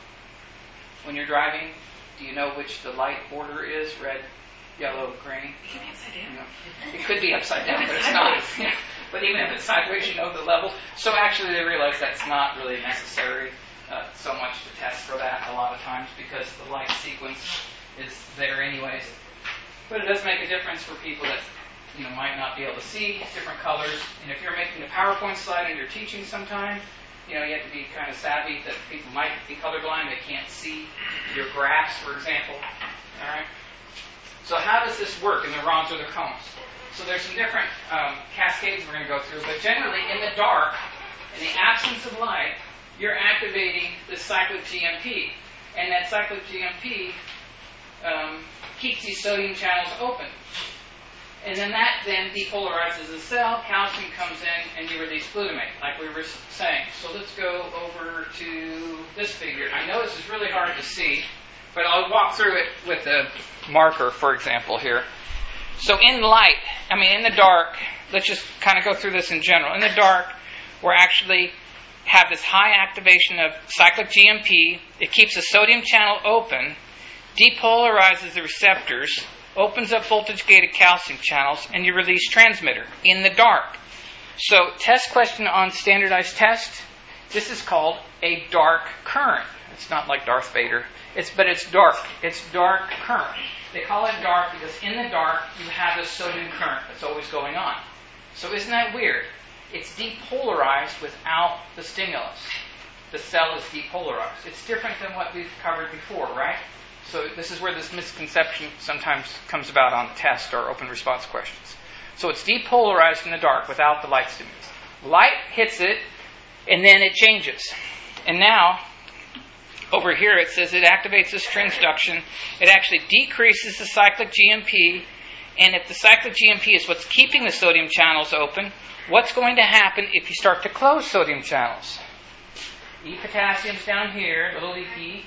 [SPEAKER 8] When you're driving, do you know which the light order is? Red, yellow, green?
[SPEAKER 2] It can be upside down.
[SPEAKER 8] You know, it could be upside down, but it's not. Yeah. But even if it's sideways, you know the level. So actually they realize that's not really necessary uh, so much to test for that a lot of times because the light sequence is there anyways. But it does make a difference for people that you know might not be able to see different colors. And if you're making a PowerPoint slide and you're teaching sometime, you know, you have to be kind of savvy that people might be colorblind, they can't see your graphs, for example. All right. So how does this work in the rods or the cones? So there's some different um, cascades we're going to go through, but generally in the dark, in the absence of light, you're activating the cyclic G M P. And that cyclic G M P um, keeps these sodium channels open. And then that then depolarizes the cell, calcium comes in, and you release glutamate, like we were saying. So let's go over to this figure. I know this is really hard to see, but I'll walk through it with a marker, for example, here. So in light, I mean in the dark, let's just kind of go through this in general. In the dark, we're actually have this high activation of cyclic G M P. It keeps the sodium channel open, depolarizes the receptors, opens up voltage-gated calcium channels, and you release transmitter in the dark. So test question on standardized test, this is called a dark current. It's not like Darth Vader, it's, but it's dark. It's dark current. They call it dark because in the dark you have a sodium current that's always going on. So isn't that weird? It's depolarized without the stimulus. The cell is depolarized. It's different than what we've covered before, right? So this is where this misconception sometimes comes about on test or open response questions. So it's depolarized in the dark without the light stimulus. Light hits it, and then it changes. And now, over here it says it activates this transduction. It actually decreases the cyclic G M P, and if the cyclic G M P is what's keeping the sodium channels open, what's going to happen if you start to close sodium channels? E potassium's down here, little e.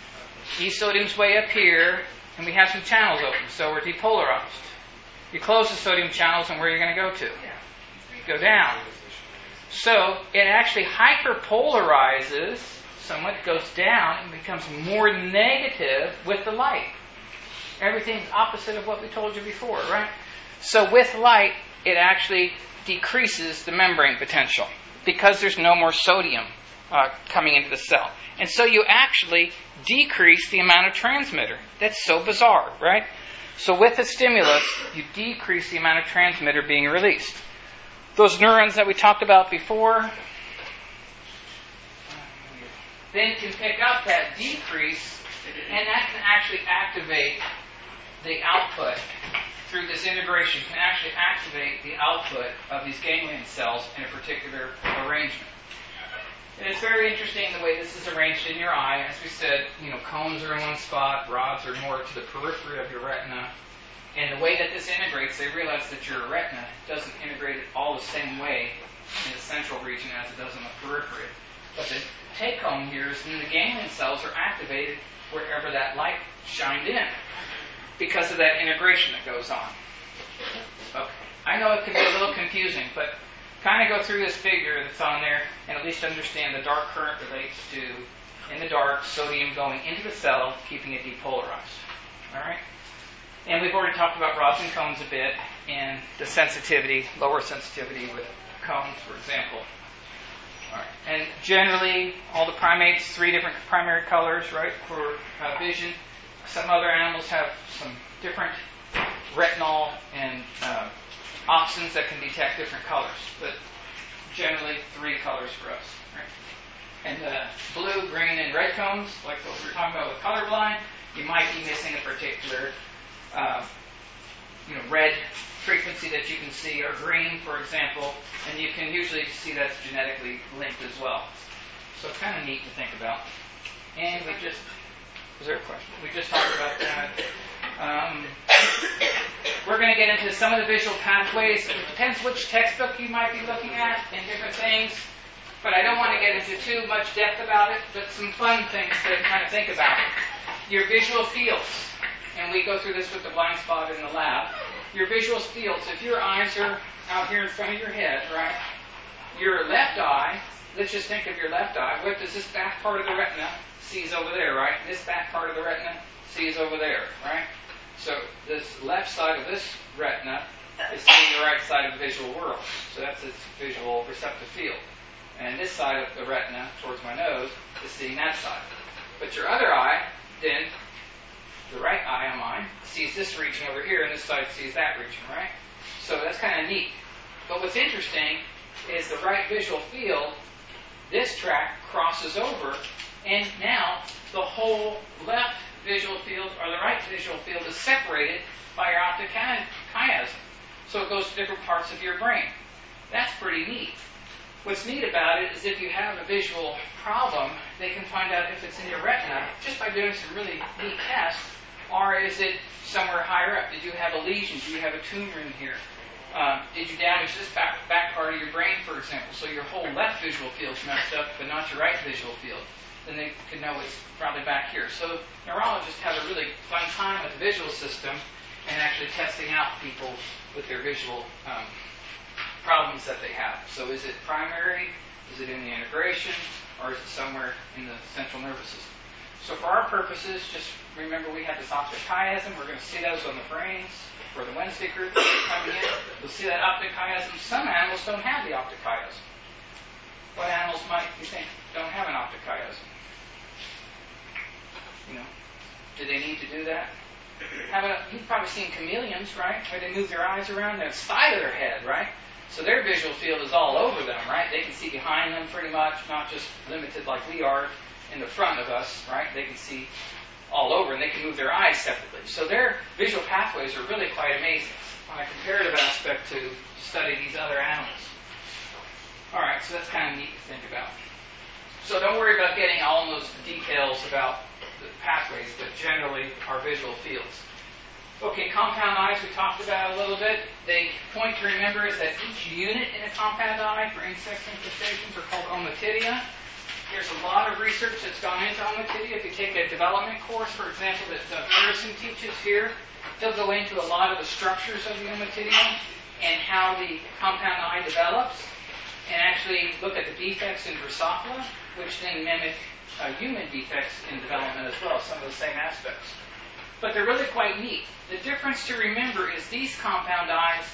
[SPEAKER 8] E sodium's way up here, and we have some channels open, so we're depolarized. You close the sodium channels, and where are you going to go to? Go down. So it actually hyperpolarizes, somewhat goes down, and becomes more negative with the light. Everything's opposite of what we told you before, right? So with light, it actually decreases the membrane potential because there's no more sodium uh, coming into the cell. And so you actually decrease the amount of transmitter. That's so bizarre, right? So with a stimulus, you decrease the amount of transmitter being released. Those neurons that we talked about before then can pick up that decrease, and that can actually activate the output through this integration, can actually activate the output of these ganglion cells in a particular arrangement. And it's very interesting the way this is arranged in your eye. As we said, you know, cones are in one spot, rods are more to the periphery of your retina. And the way that this integrates, they realize that your retina doesn't integrate it all the same way in the central region as it does in the periphery. But the take-home here is that the ganglion cells are activated wherever that light shined in because of that integration that goes on. Okay. I know it can be a little confusing, but kind of go through this figure that's on there and at least understand the dark current relates to, in the dark, sodium going into the cell, keeping it depolarized. All right? And we've already talked about rods and cones a bit and the sensitivity, lower sensitivity with cones, for example. All right. And generally, all the primates, three different primary colors, right, for uh, vision. Some other animals have some different retinal and uh, opsins that can detect different colors, but generally three colors for us. Right? And the blue, green, and red cones, like what we were talking about with colorblind, you might be missing a particular uh, you know, red frequency that you can see, or green, for example, and you can usually see that's genetically linked as well. So it's kind of neat to think about. And we just, was there a question? We just talked about that. Um, we're going to get into some of the visual pathways. It depends which textbook you might be looking at and different things, but I don't want to get into too much depth about it, but some fun things to kind of think about. Your visual fields. and we go through this with the blind spot in the lab, your visual fields, if your eyes are out here in front of your head, right, your left eye, let's just think of your left eye, what does this back part of the retina sees over there, right? This back part of the retina sees over there, right? So this left side of this retina is seeing the right side of the visual world. So that's its visual receptive field. And this side of the retina, towards my nose, is seeing that side. But your other eye, then, the right eye on mine, sees this region over here, and this side sees that region, right? So that's kind of neat. But what's interesting is the right visual field, this track crosses over, and now the whole left visual field, or the right visual field, is separated by your optic chiasm. So it goes to different parts of your brain. That's pretty neat. What's neat about it is if you have a visual problem, they can find out if it's in your retina just by doing some really neat tests, or is it somewhere higher up? Did you have a lesion? Do you have a tumor in here? Um, did you damage this back, back part of your brain, for example? So your whole left visual field's messed up, but not your right visual field. Then they could know it's probably back here. So neurologists have a really fun time with the visual system and actually testing out people with their visual um, problems that they have. So is it primary? Is it in the integration? Or is it somewhere in the central nervous system? So for our purposes, just remember we have this optic chiasm. We're going to see those on the brains for the Wednesday group coming in. We'll see that optic chiasm. Some animals don't have the optic chiasm. What animals might you think don't have an optic chiasm? You know, do they need to do that? Have a, you've probably seen chameleons, right? Where they move their eyes around the side of their head, right? So their visual field is all over them, right? They can see behind them pretty much, not just limited like we are in the front of us, right? They can see all over, and they can move their eyes separately. So their visual pathways are really quite amazing on a comparative aspect to study these other animals. All right, so that's kind of neat to think about. So don't worry about getting all those details about the pathways, but generally our visual fields. Okay, compound eyes we talked about a little bit. The point to remember is that each unit in a compound eye for insects and crustaceans are called ommatidia. There's a lot of research that's gone into ommatidia. If you take a development course, for example, that uh, Ferguson teaches here, he'll go into a lot of the structures of the ommatidia and how the compound eye develops, and actually look at the defects in Drosophila, which then mimic uh, human defects in development as well, some of the same aspects. But they're really quite neat. The difference to remember is these compound eyes,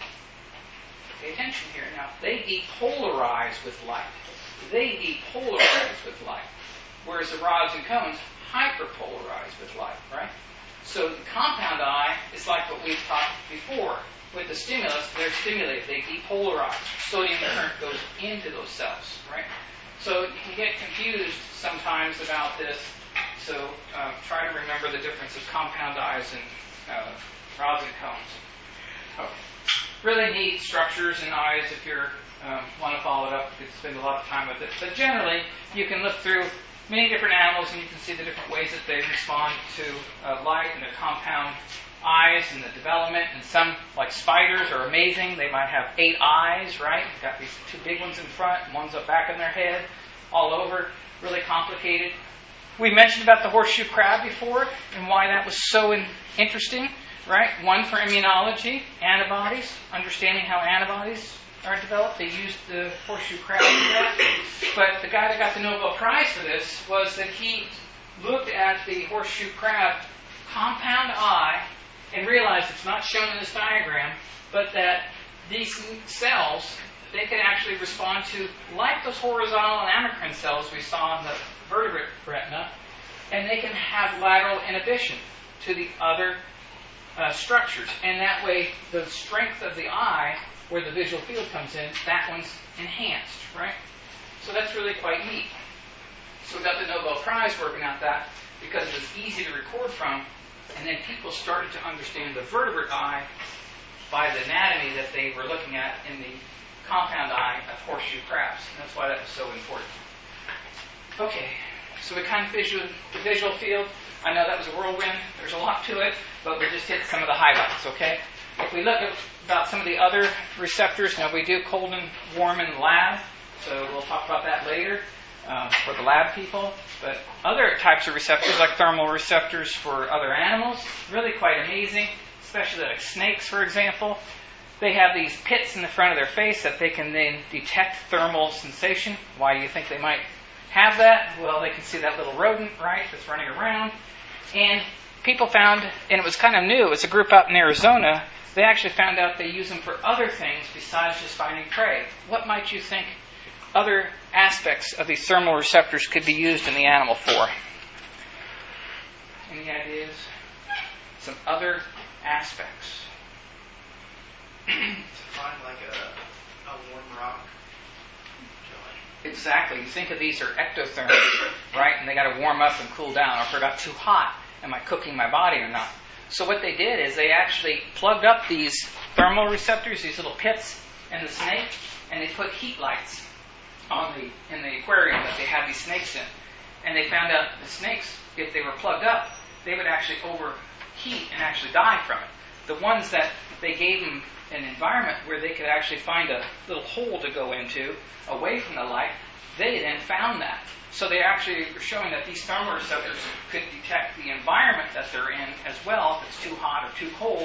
[SPEAKER 8] pay attention here now, they depolarize with light. They depolarize with light, whereas the rods and cones hyperpolarize with light, right? So the compound eye is like what we've taught before. With the stimulus, they're stimulated, they depolarize. Sodium current goes into those cells, right? So you can get confused sometimes about this. So uh, try to remember the difference of compound eyes and uh, rods and cones. Okay. Really neat structures in eyes if you um, want to follow it up. You can spend a lot of time with it. But generally, you can look through many different animals and you can see the different ways that they respond to uh, light and the compound eyes and the development. And some, like spiders, are amazing. They might have eight eyes, right? They've got these two big ones in front, one's up back in their head, all over. Really complicated. We mentioned about the horseshoe crab before and why that was so in, interesting, right? One for immunology, antibodies, understanding how antibodies are developed. They used the horseshoe crab for that. But the guy that got the Nobel Prize for this was that he looked at the horseshoe crab compound eye and realized it's not shown in this diagram, but that these cells, they can actually respond to, like those horizontal and amacrine cells we saw in the vertebrate retina, and they can have lateral inhibition to the other uh, structures. And that way, the strength of the eye, where the visual field comes in, that one's enhanced, right? So that's really quite neat. So we got the Nobel Prize working out that because it was easy to record from, and then people started to understand the vertebrate eye by the anatomy that they were looking at in the compound eye of horseshoe crabs. And that's why that was so important. Okay, so we kind of visual the visual field. I know that was a whirlwind. There's a lot to it, but we'll just hit some of the highlights, okay? If we look at about some of the other receptors, now we do cold and warm in the lab, so we'll talk about that later. uh, for the lab people. But other types of receptors, like thermal receptors for other animals, really quite amazing, especially like snakes, for example. They have these pits in the front of their face that they can then detect thermal sensation. Why do you think they might have that? Well, they can see that little rodent, right, that's running around. And people found, and it was kind of new, it's a group out in Arizona, they actually found out they use them for other things besides just finding prey. What might you think other aspects of these thermal receptors could be used in the animal for? Any ideas? Some other aspects.
[SPEAKER 5] To find like a, a warm rock.
[SPEAKER 8] Exactly. You think of these are ectotherms, right? And they got to warm up and cool down. Or if it got too hot, am I cooking my body or not? So what they did is they actually plugged up these thermal receptors, these little pits in the snake, and they put heat lights on the in the aquarium that they had these snakes in. And they found out the snakes, if they were plugged up, they would actually overheat and actually die from it. The ones that they gave them an environment where they could actually find a little hole to go into away from the light, they then found that. So they actually were showing that these thermoreceptors could detect the environment that they're in as well, if it's too hot or too cold,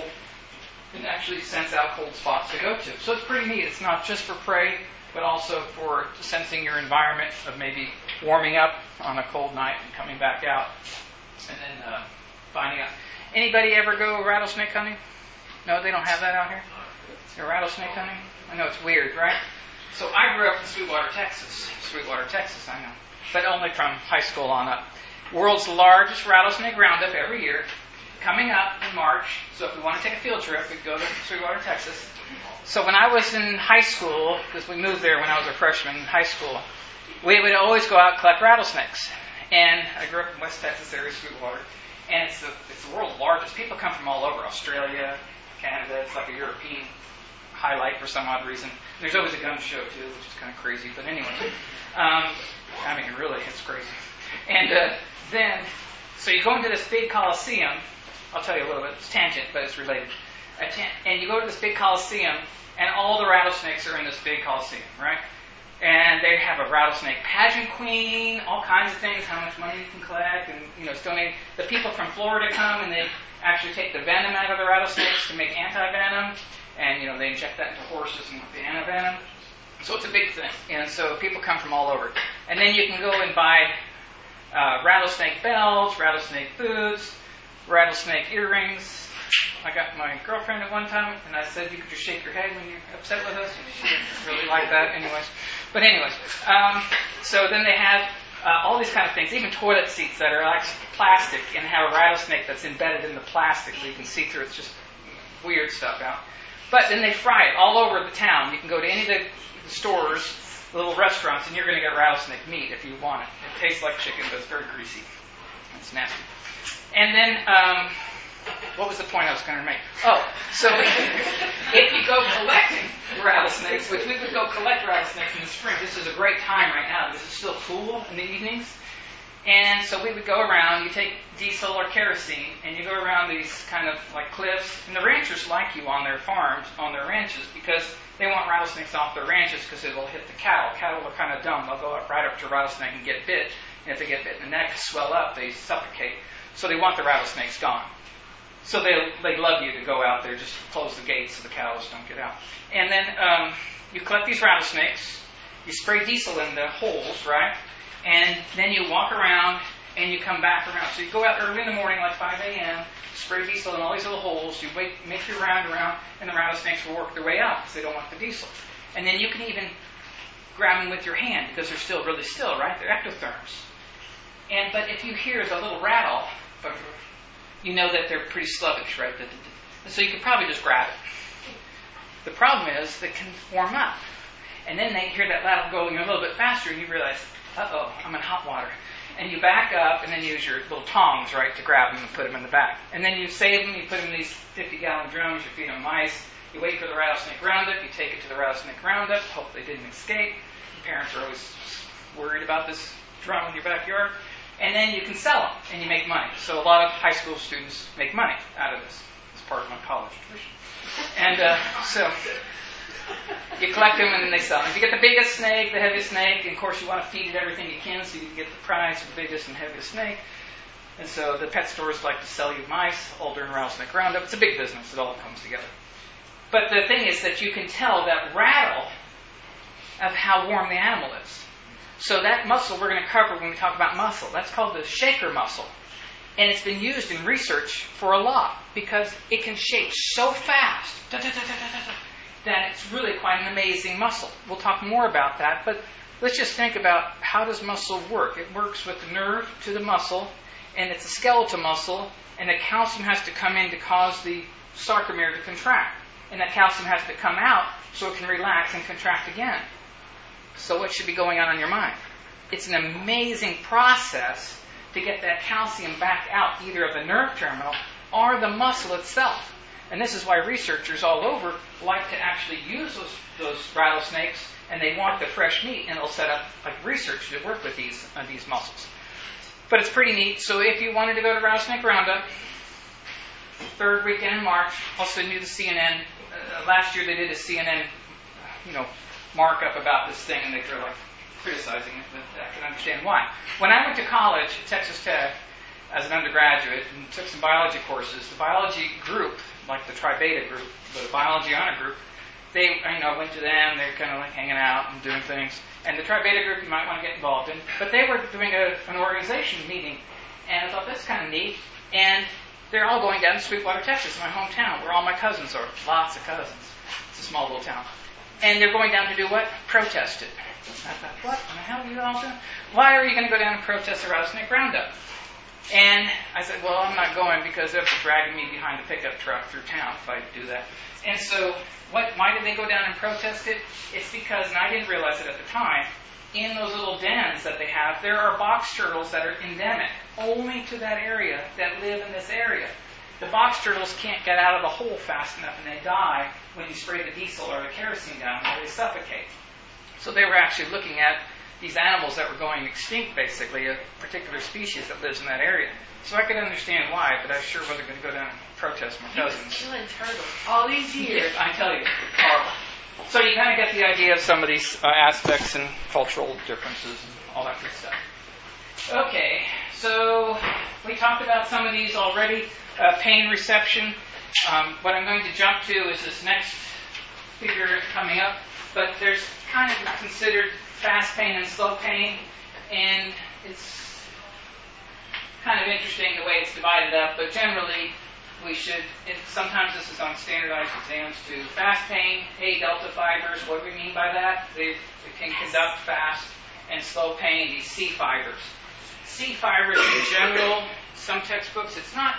[SPEAKER 8] and actually sense out cold spots to go to. So it's pretty neat. It's not just for prey, but also for sensing your environment of maybe warming up on a cold night and coming back out and then uh, finding out. Anybody ever go rattlesnake hunting? No, they don't have that out here? You're rattlesnake hunting? I know it's weird, right? So I grew up in Sweetwater, Texas. Sweetwater, Texas, I know. But only from high school on up. World's largest rattlesnake roundup every year. Coming up in March. So if we want to take a field trip, we go to Sweetwater, Texas. So when I was in high school, because we moved there when I was a freshman in high school, we would always go out and collect rattlesnakes. And I grew up in West Texas area, Sweetwater. And it's the, it's the world's largest. People come from all over. Australia, Canada. It's like a European highlight for some odd reason. There's always a gun show, too, which is kind of crazy. But anyway, um, I mean, really, it's crazy. And uh, then, so you go into this big coliseum. I'll tell you a little bit. It's tangent, but it's related. And you go to this big coliseum, and all the rattlesnakes are in this big coliseum, right? And they have a rattlesnake pageant queen, all kinds of things, how much money you can collect, and, you know, it's donated. The people from Florida come, and they actually take the venom out of the rattlesnakes to make anti-venom. And, you know, they inject that into horses and the antivenom. So it's a big thing. And so people come from all over. And then you can go and buy uh, rattlesnake belts, rattlesnake boots, rattlesnake earrings. I got my girlfriend at one time, and I said, you could just shake your head when you're upset with us. And she didn't really like that anyways. But anyways, um, so then they have uh, all these kind of things, even toilet seats that are like plastic and have a rattlesnake that's embedded in the plastic so you can see through. It's just weird stuff out. But then they fry it all over the town. You can go to any of the stores, little restaurants, and you're going to get rattlesnake meat if you want it. It tastes like chicken, but it's very greasy. It's nasty. And then, um, what was the point I was going to make? Oh, so if you go collecting rattlesnakes, which we would go collect rattlesnakes in the spring. This is a great time right now. This is still cool in the evenings. And so we would go around, you take diesel or kerosene, and you go around these kind of like cliffs. And the ranchers like you on their farms, on their ranches, because they want rattlesnakes off their ranches because it will hit the cattle. Cattle are kind of dumb. They'll go up right up to a rattlesnake and get bit. And if they get bit in the neck, swell up, they suffocate. So they want the rattlesnakes gone. So they they love you to go out there, just close the gates so the cows don't get out. And then um, you collect these rattlesnakes. You spray diesel in the holes, right? And then you walk around and you come back around. So you go out early in the morning, like five a.m., spray diesel in all these little holes. You wait, make your round around, and the rattlesnakes will work their way out because they don't want the diesel. And then you can even grab them with your hand because they're still really still, right? They're ectotherms. And but if you hear the little rattle, you know that they're pretty sluggish, right? So you could probably just grab it. The problem is they can warm up. And then they hear that rattle going a little bit faster, and you realize, uh-oh, I'm in hot water. And you back up and then use your little tongs, right, to grab them and put them in the back. And then you save them, you put them in these fifty-gallon drums, you feed them mice, you wait for the rattlesnake roundup, you take it to the rattlesnake roundup, hope they didn't escape. The parents are always worried about this drum in your backyard. And then you can sell them, and you make money. So a lot of high school students make money out of this. It's part of my college tuition. And uh, so, You collect them and then they sell them. If you get the biggest snake, the heaviest snake, and of course you want to feed it everything you can so you can get the prize of the biggest and heaviest snake. And so the pet stores like to sell you mice, alder and rattlesnake roundup. It's a big business. It all comes together. But the thing is that you can tell that rattle of how warm the animal is. So that muscle we're going to cover when we talk about muscle. That's called the shaker muscle. And it's been used in research for a lot because it can shake so fast da, da, da, da, da, da, that it's really quite an amazing muscle. We'll talk more about that, but let's just think about how does muscle work. It works with the nerve to the muscle, and it's a skeletal muscle, and the calcium has to come in to cause the sarcomere to contract. And that calcium has to come out so it can relax and contract again. So what should be going on in your mind? It's an amazing process to get that calcium back out, either of the nerve terminal or the muscle itself. And this is why researchers all over like to actually use those, those rattlesnakes, and they want the fresh meat, and they'll set up like research to work with these uh, these muscles. But it's pretty neat. So if you wanted to go to Rattlesnake Roundup, third weekend in March, I'll send you the C N N. Uh, last year they did a C N N, you know, markup about this thing, and they were like criticizing it, but I can understand why. When I went to college at Texas Tech as an undergraduate and took some biology courses, the biology group, like the Tri Beta group, the biology honor group, they, I know, went to them, they were kind of like hanging out and doing things. And the Tri Beta group you might want to get involved in, but they were doing a, an organization meeting, and I thought that's kind of neat. And they're all going down to Sweetwater, Texas, my hometown, where all my cousins are. Lots of cousins. It's a small little town. And they're going down to do what? Protest it. I thought, what in the hell are you all doing? Why are you going to go down and protest the Rattlesnake Roundup? And I said, well, I'm not going because they'll be dragging me behind a pickup truck through town if I do that. And so, what? Why did they go down and protest it? It's because, and I didn't realize it at the time, in those little dens that they have, there are box turtles that are endemic only to that area, that live in this area. The box turtles can't get out of the hole fast enough, and they die when you spray the diesel or the kerosene down, or they suffocate. So they were actually looking at these animals that were going extinct, basically, a particular species that lives in that area. So I could understand why, but I sure wasn't going to go down and protest my cousins.
[SPEAKER 7] Killing turtles all these years.
[SPEAKER 8] I tell you, horrible. So you kind of get the idea of some of these uh, aspects and cultural differences and all that good stuff. Okay, so we talked about some of these already. Uh, pain reception. Um, what I'm going to jump to is this next figure coming up, but there's kind of considered fast pain and slow pain, and it's kind of interesting the way it's divided up, but generally we should, it, sometimes this is on standardized exams too. Fast pain, A delta fibers, what do we mean by that? They, they can conduct fast, and slow pain, these C fibers. C fibers in general, some textbooks, it's not,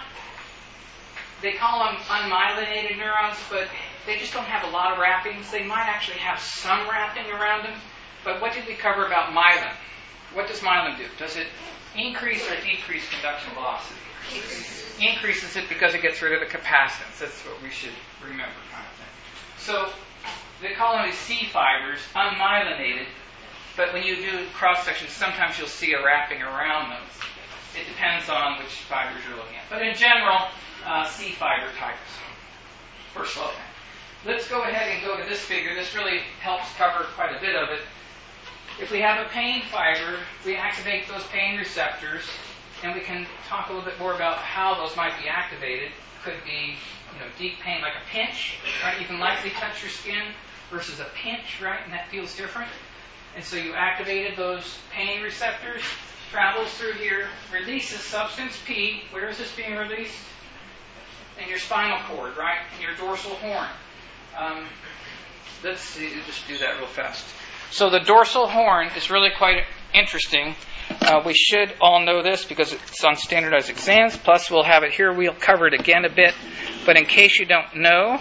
[SPEAKER 8] they call them unmyelinated neurons, but they just don't have a lot of wrappings. They might actually have some wrapping around them, but what did we cover about myelin? What does myelin do? Does it increase or decrease conduction velocity? Increases it because it gets rid of the capacitance. That's what we should remember, kind of thing. So they call them these C fibers, unmyelinated, but when you do cross-sections, sometimes you'll see a wrapping around them. It depends on which fibers you're looking at. But in general, uh, C fiber types for slow pain. Let's go ahead and go to this figure. This really helps cover quite a bit of it. If we have a pain fiber, we activate those pain receptors, and we can talk a little bit more about how those might be activated. Could be, you know, deep pain, like a pinch, right? You can lightly touch your skin versus a pinch, right? And that feels different. And so you activated those pain receptors, travels through here, releases substance P. Where is this being released? In your spinal cord, right? In your dorsal horn. Um, let's see, just do that real fast. So the dorsal horn is really quite interesting. Uh, we should all know this because it's on standardized exams. Plus, we'll have it here. We'll cover it again a bit. But in case you don't know,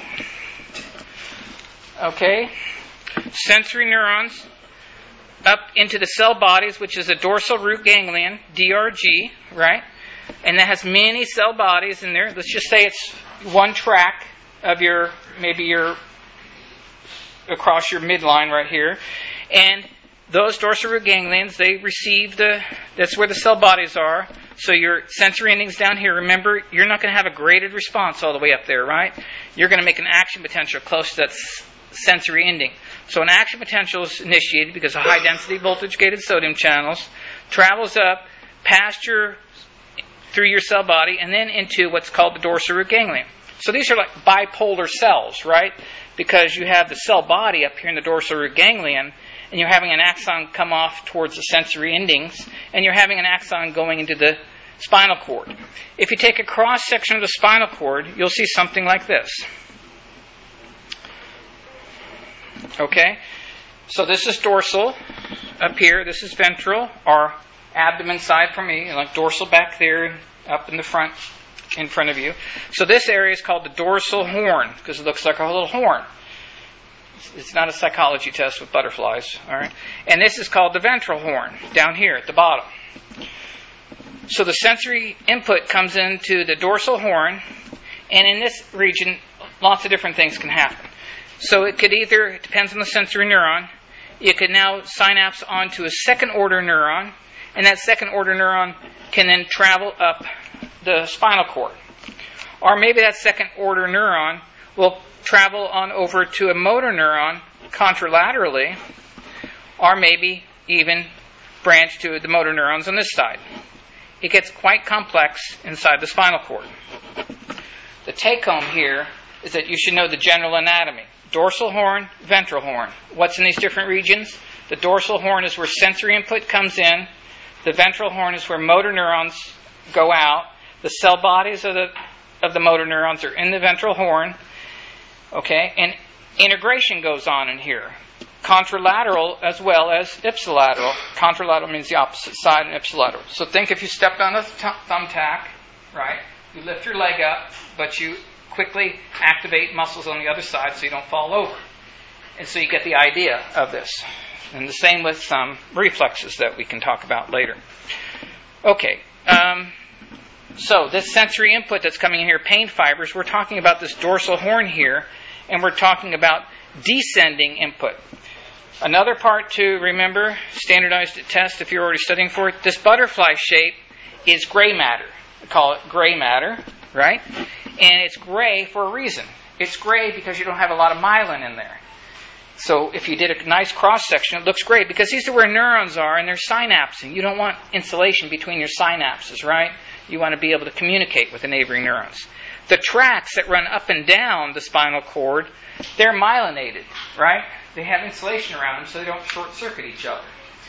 [SPEAKER 8] okay, sensory neurons up into the cell bodies, which is a dorsal root ganglion, D R G, right? And that has many cell bodies in there. Let's just say it's one track of your, maybe your, across your midline right here. And those dorsal root ganglions, they receive the, that's where the cell bodies are. So your sensory endings down here, remember, you're not going to have a graded response all the way up there, right? You're going to make an action potential close to that sensory ending. So an action potential is initiated because of high-density voltage-gated sodium channels, travels up past your, through your cell body, and then into what's called the dorsal root ganglion. So these are like bipolar cells, right? Because you have the cell body up here in the dorsal root ganglion, and you're having an axon come off towards the sensory endings, and you're having an axon going into the spinal cord. If you take a cross-section of the spinal cord, you'll see something like this. Okay? So this is dorsal up here. This is ventral, or abdomen side for me, like dorsal back there, up in the front, in front of you. So this area is called the dorsal horn, because it looks like a little horn. It's not a psychology test with butterflies, all right? And this is called the ventral horn, down here at the bottom. So the sensory input comes into the dorsal horn, and in this region, lots of different things can happen. So it could either, it depends on the sensory neuron, it could now synapse onto a second-order neuron, and that second-order neuron can then travel up the spinal cord. Or maybe that second-order neuron will travel on over to a motor neuron contralaterally, or maybe even branch to the motor neurons on this side. It gets quite complex inside the spinal cord. The take-home here is that you should know the general anatomy. Dorsal horn, ventral horn. What's in these different regions? The dorsal horn is where sensory input comes in. The ventral horn is where motor neurons go out. The cell bodies of the of the motor neurons are in the ventral horn. Okay, and integration goes on in here. Contralateral as well as ipsilateral. Contralateral means the opposite side, and ipsilateral. So think if you stepped on a th- thumbtack, right? You lift your leg up, but you quickly activate muscles on the other side so you don't fall over. And so you get the idea of this. And the same with some reflexes that we can talk about later. Okay. Um, so this sensory input that's coming in here, pain fibers, we're talking about this dorsal horn here, and we're talking about descending input. Another part to remember, standardized test if you're already studying for it, this butterfly shape is gray matter. We call it gray matter, right? And it's gray for a reason. It's gray because you don't have a lot of myelin in there. So if you did a nice cross-section, it looks great because these are where neurons are and they're synapsing. You don't want insulation between your synapses, right? You want to be able to communicate with the neighboring neurons. The tracts that run up and down the spinal cord, they're myelinated, right? They have insulation around them so they don't short-circuit each other.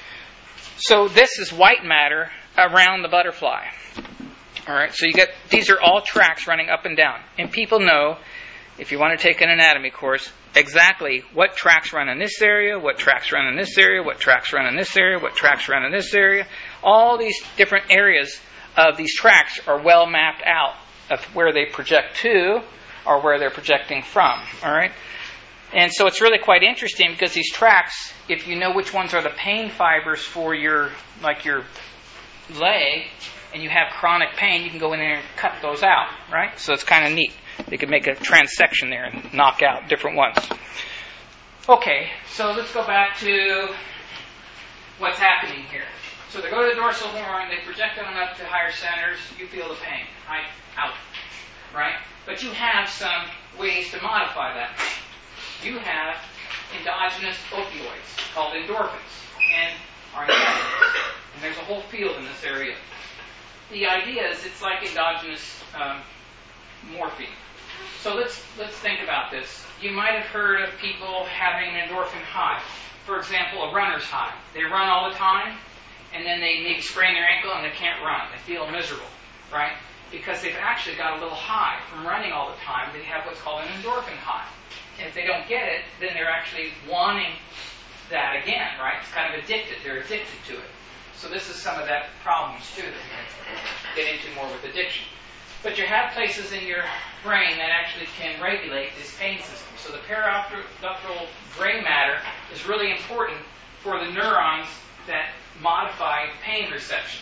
[SPEAKER 8] So this is white matter around the butterfly. All right, so you get these are all tracks running up and down. And people know, if you want to take an anatomy course, exactly what tracks run in this area, what tracks run in this area, what tracks run in this area, what tracks run in this area. All these different areas of these tracks are well mapped out of where they project to or where they're projecting from. All right? And so it's really quite interesting because these tracks, if you know which ones are the pain fibers for your, like your leg, and you have chronic pain, you can go in there and cut those out, right? So it's kind of neat. They could make a transection there and knock out different ones. Okay, so let's go back to what's happening here. So they go to the dorsal horn, they project on up to higher centers, you feel the pain, right? Out, right? But you have some ways to modify that pain. You have endogenous opioids called endorphins and are and there's a whole field in this area. The idea is it's like endogenous um, morphine. So let's let's think about this. You might have heard of people having an endorphin high. For example, a runner's high. They run all the time, and then they maybe sprain their ankle and they can't run. They feel miserable, right? Because they've actually got a little high from running all the time. They have what's called an endorphin high. And if they don't get it, then they're actually wanting that again, right? It's kind of addicted. They're addicted to it. So this is some of that problems, too, that we get into more with addiction. But you have places in your brain that actually can regulate this pain system. So the paraductal gray matter is really important for the neurons that modify pain reception.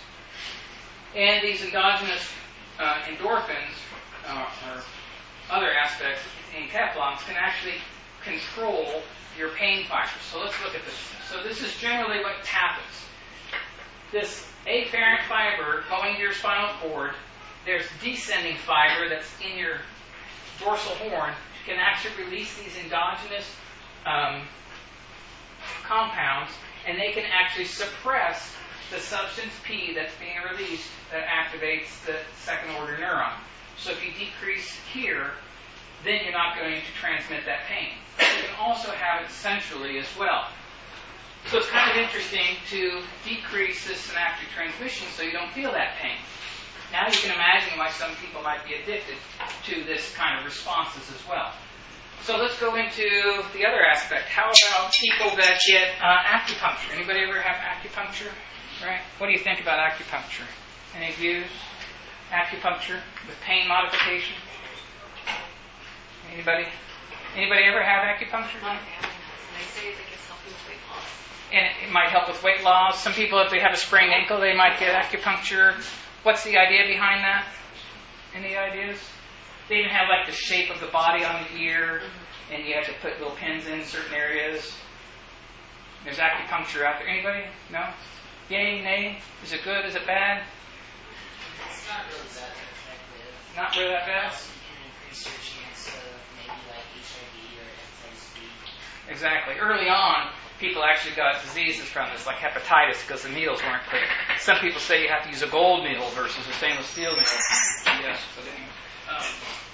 [SPEAKER 8] And these endogenous uh, endorphins, uh, or other aspects, enkephalons, can actually control your pain fibers. So let's look at this. So this is generally what happens. This afferent fiber going to your spinal cord, there's descending fiber that's in your dorsal horn, can actually release these endogenous um, compounds, and they can actually suppress the substance P that's being released that activates the second order neuron. So if you decrease here, then you're not going to transmit that pain. You can also have it centrally as well. So it's kind of interesting to decrease this synaptic transmission so you don't feel that pain. Now you can imagine why some people might be addicted to this kind of responses as well. So let's go into the other aspect. How about people that get uh, acupuncture? Anybody ever have acupuncture? Right? What do you think about acupuncture? Any views? Acupuncture with pain modification? Anybody? Anybody ever have acupuncture?
[SPEAKER 7] My family has, and they say that it's helping with weight loss.
[SPEAKER 8] And it, it might help with weight loss. Some people, if they have a sprained ankle, they might get acupuncture. What's the idea behind that? Any ideas? They even have like the shape of the body on the ear, mm-hmm. and you have to put little pins in certain areas. There's acupuncture out there. Anybody? No? Yay, nay? Is it good? Is it bad?
[SPEAKER 2] It's not really that effective.
[SPEAKER 8] Not really that bad?
[SPEAKER 2] Also, you can increase your chance of maybe like H I V or hepatitis B.
[SPEAKER 8] Exactly. Early on, people actually got diseases from this, like hepatitis, because the needles weren't clear. Some people say you have to use a gold needle versus a stainless steel needle. Yes, but anyway.
[SPEAKER 5] Um,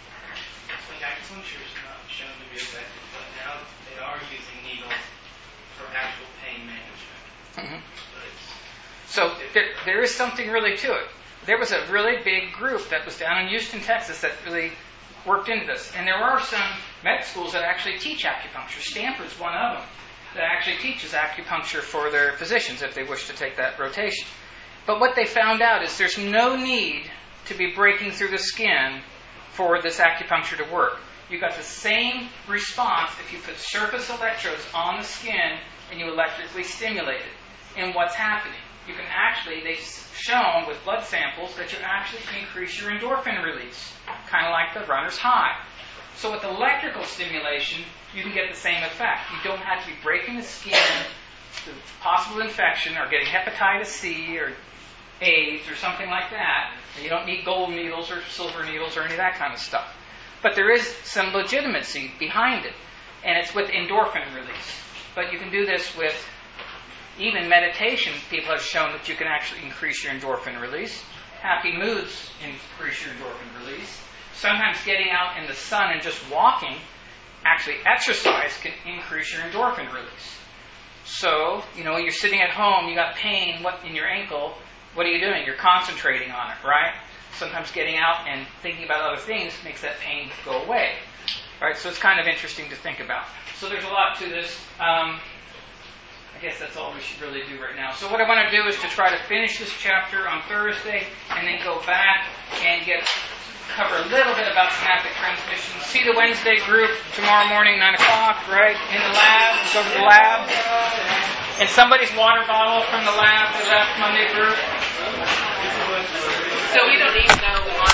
[SPEAKER 5] like acupuncture is not shown to be effective, but now they are using needles for actual pain management.
[SPEAKER 8] Mm-hmm.
[SPEAKER 5] But it's
[SPEAKER 8] So there, there is something really to it. There was a really big group that was down in Houston, Texas, that really worked into this. And there are some med schools that actually teach acupuncture. Stanford's one of them that actually teaches acupuncture for their physicians if they wish to take that rotation. But what they found out is there's no need to be breaking through the skin for this acupuncture to work. You got the same response if you put surface electrodes on the skin and you electrically stimulate it. And what's happening? You can actually, they've shown with blood samples that you actually increase your endorphin release, kind of like the runner's high. So with electrical stimulation, you can get the same effect. You don't have to be breaking the skin, the possible infection, or getting hepatitis C or AIDS or something like that. You don't need gold needles or silver needles or any of that kind of stuff. But there is some legitimacy behind it, and it's with endorphin release. But you can do this with even meditation. People have shown that you can actually increase your endorphin release. Happy moods increase your endorphin release. Sometimes getting out in the sun and just walking, actually exercise, can increase your endorphin release. So, you know, you're sitting at home, you got pain what in your ankle, what are you doing? You're concentrating on it, right? Sometimes getting out and thinking about other things makes that pain go away. Right? So it's kind of interesting to think about. So there's a lot to this. Um, I guess that's all we should really do right now. So what I want to do is to try to finish this chapter on Thursday and then go back and get cover a little bit about synaptic transmission. See the Wednesday group tomorrow morning, nine o'clock, right? In the lab. Go to the lab. And somebody's water bottle from the lab, the lab Monday group.
[SPEAKER 2] So we don't even know we want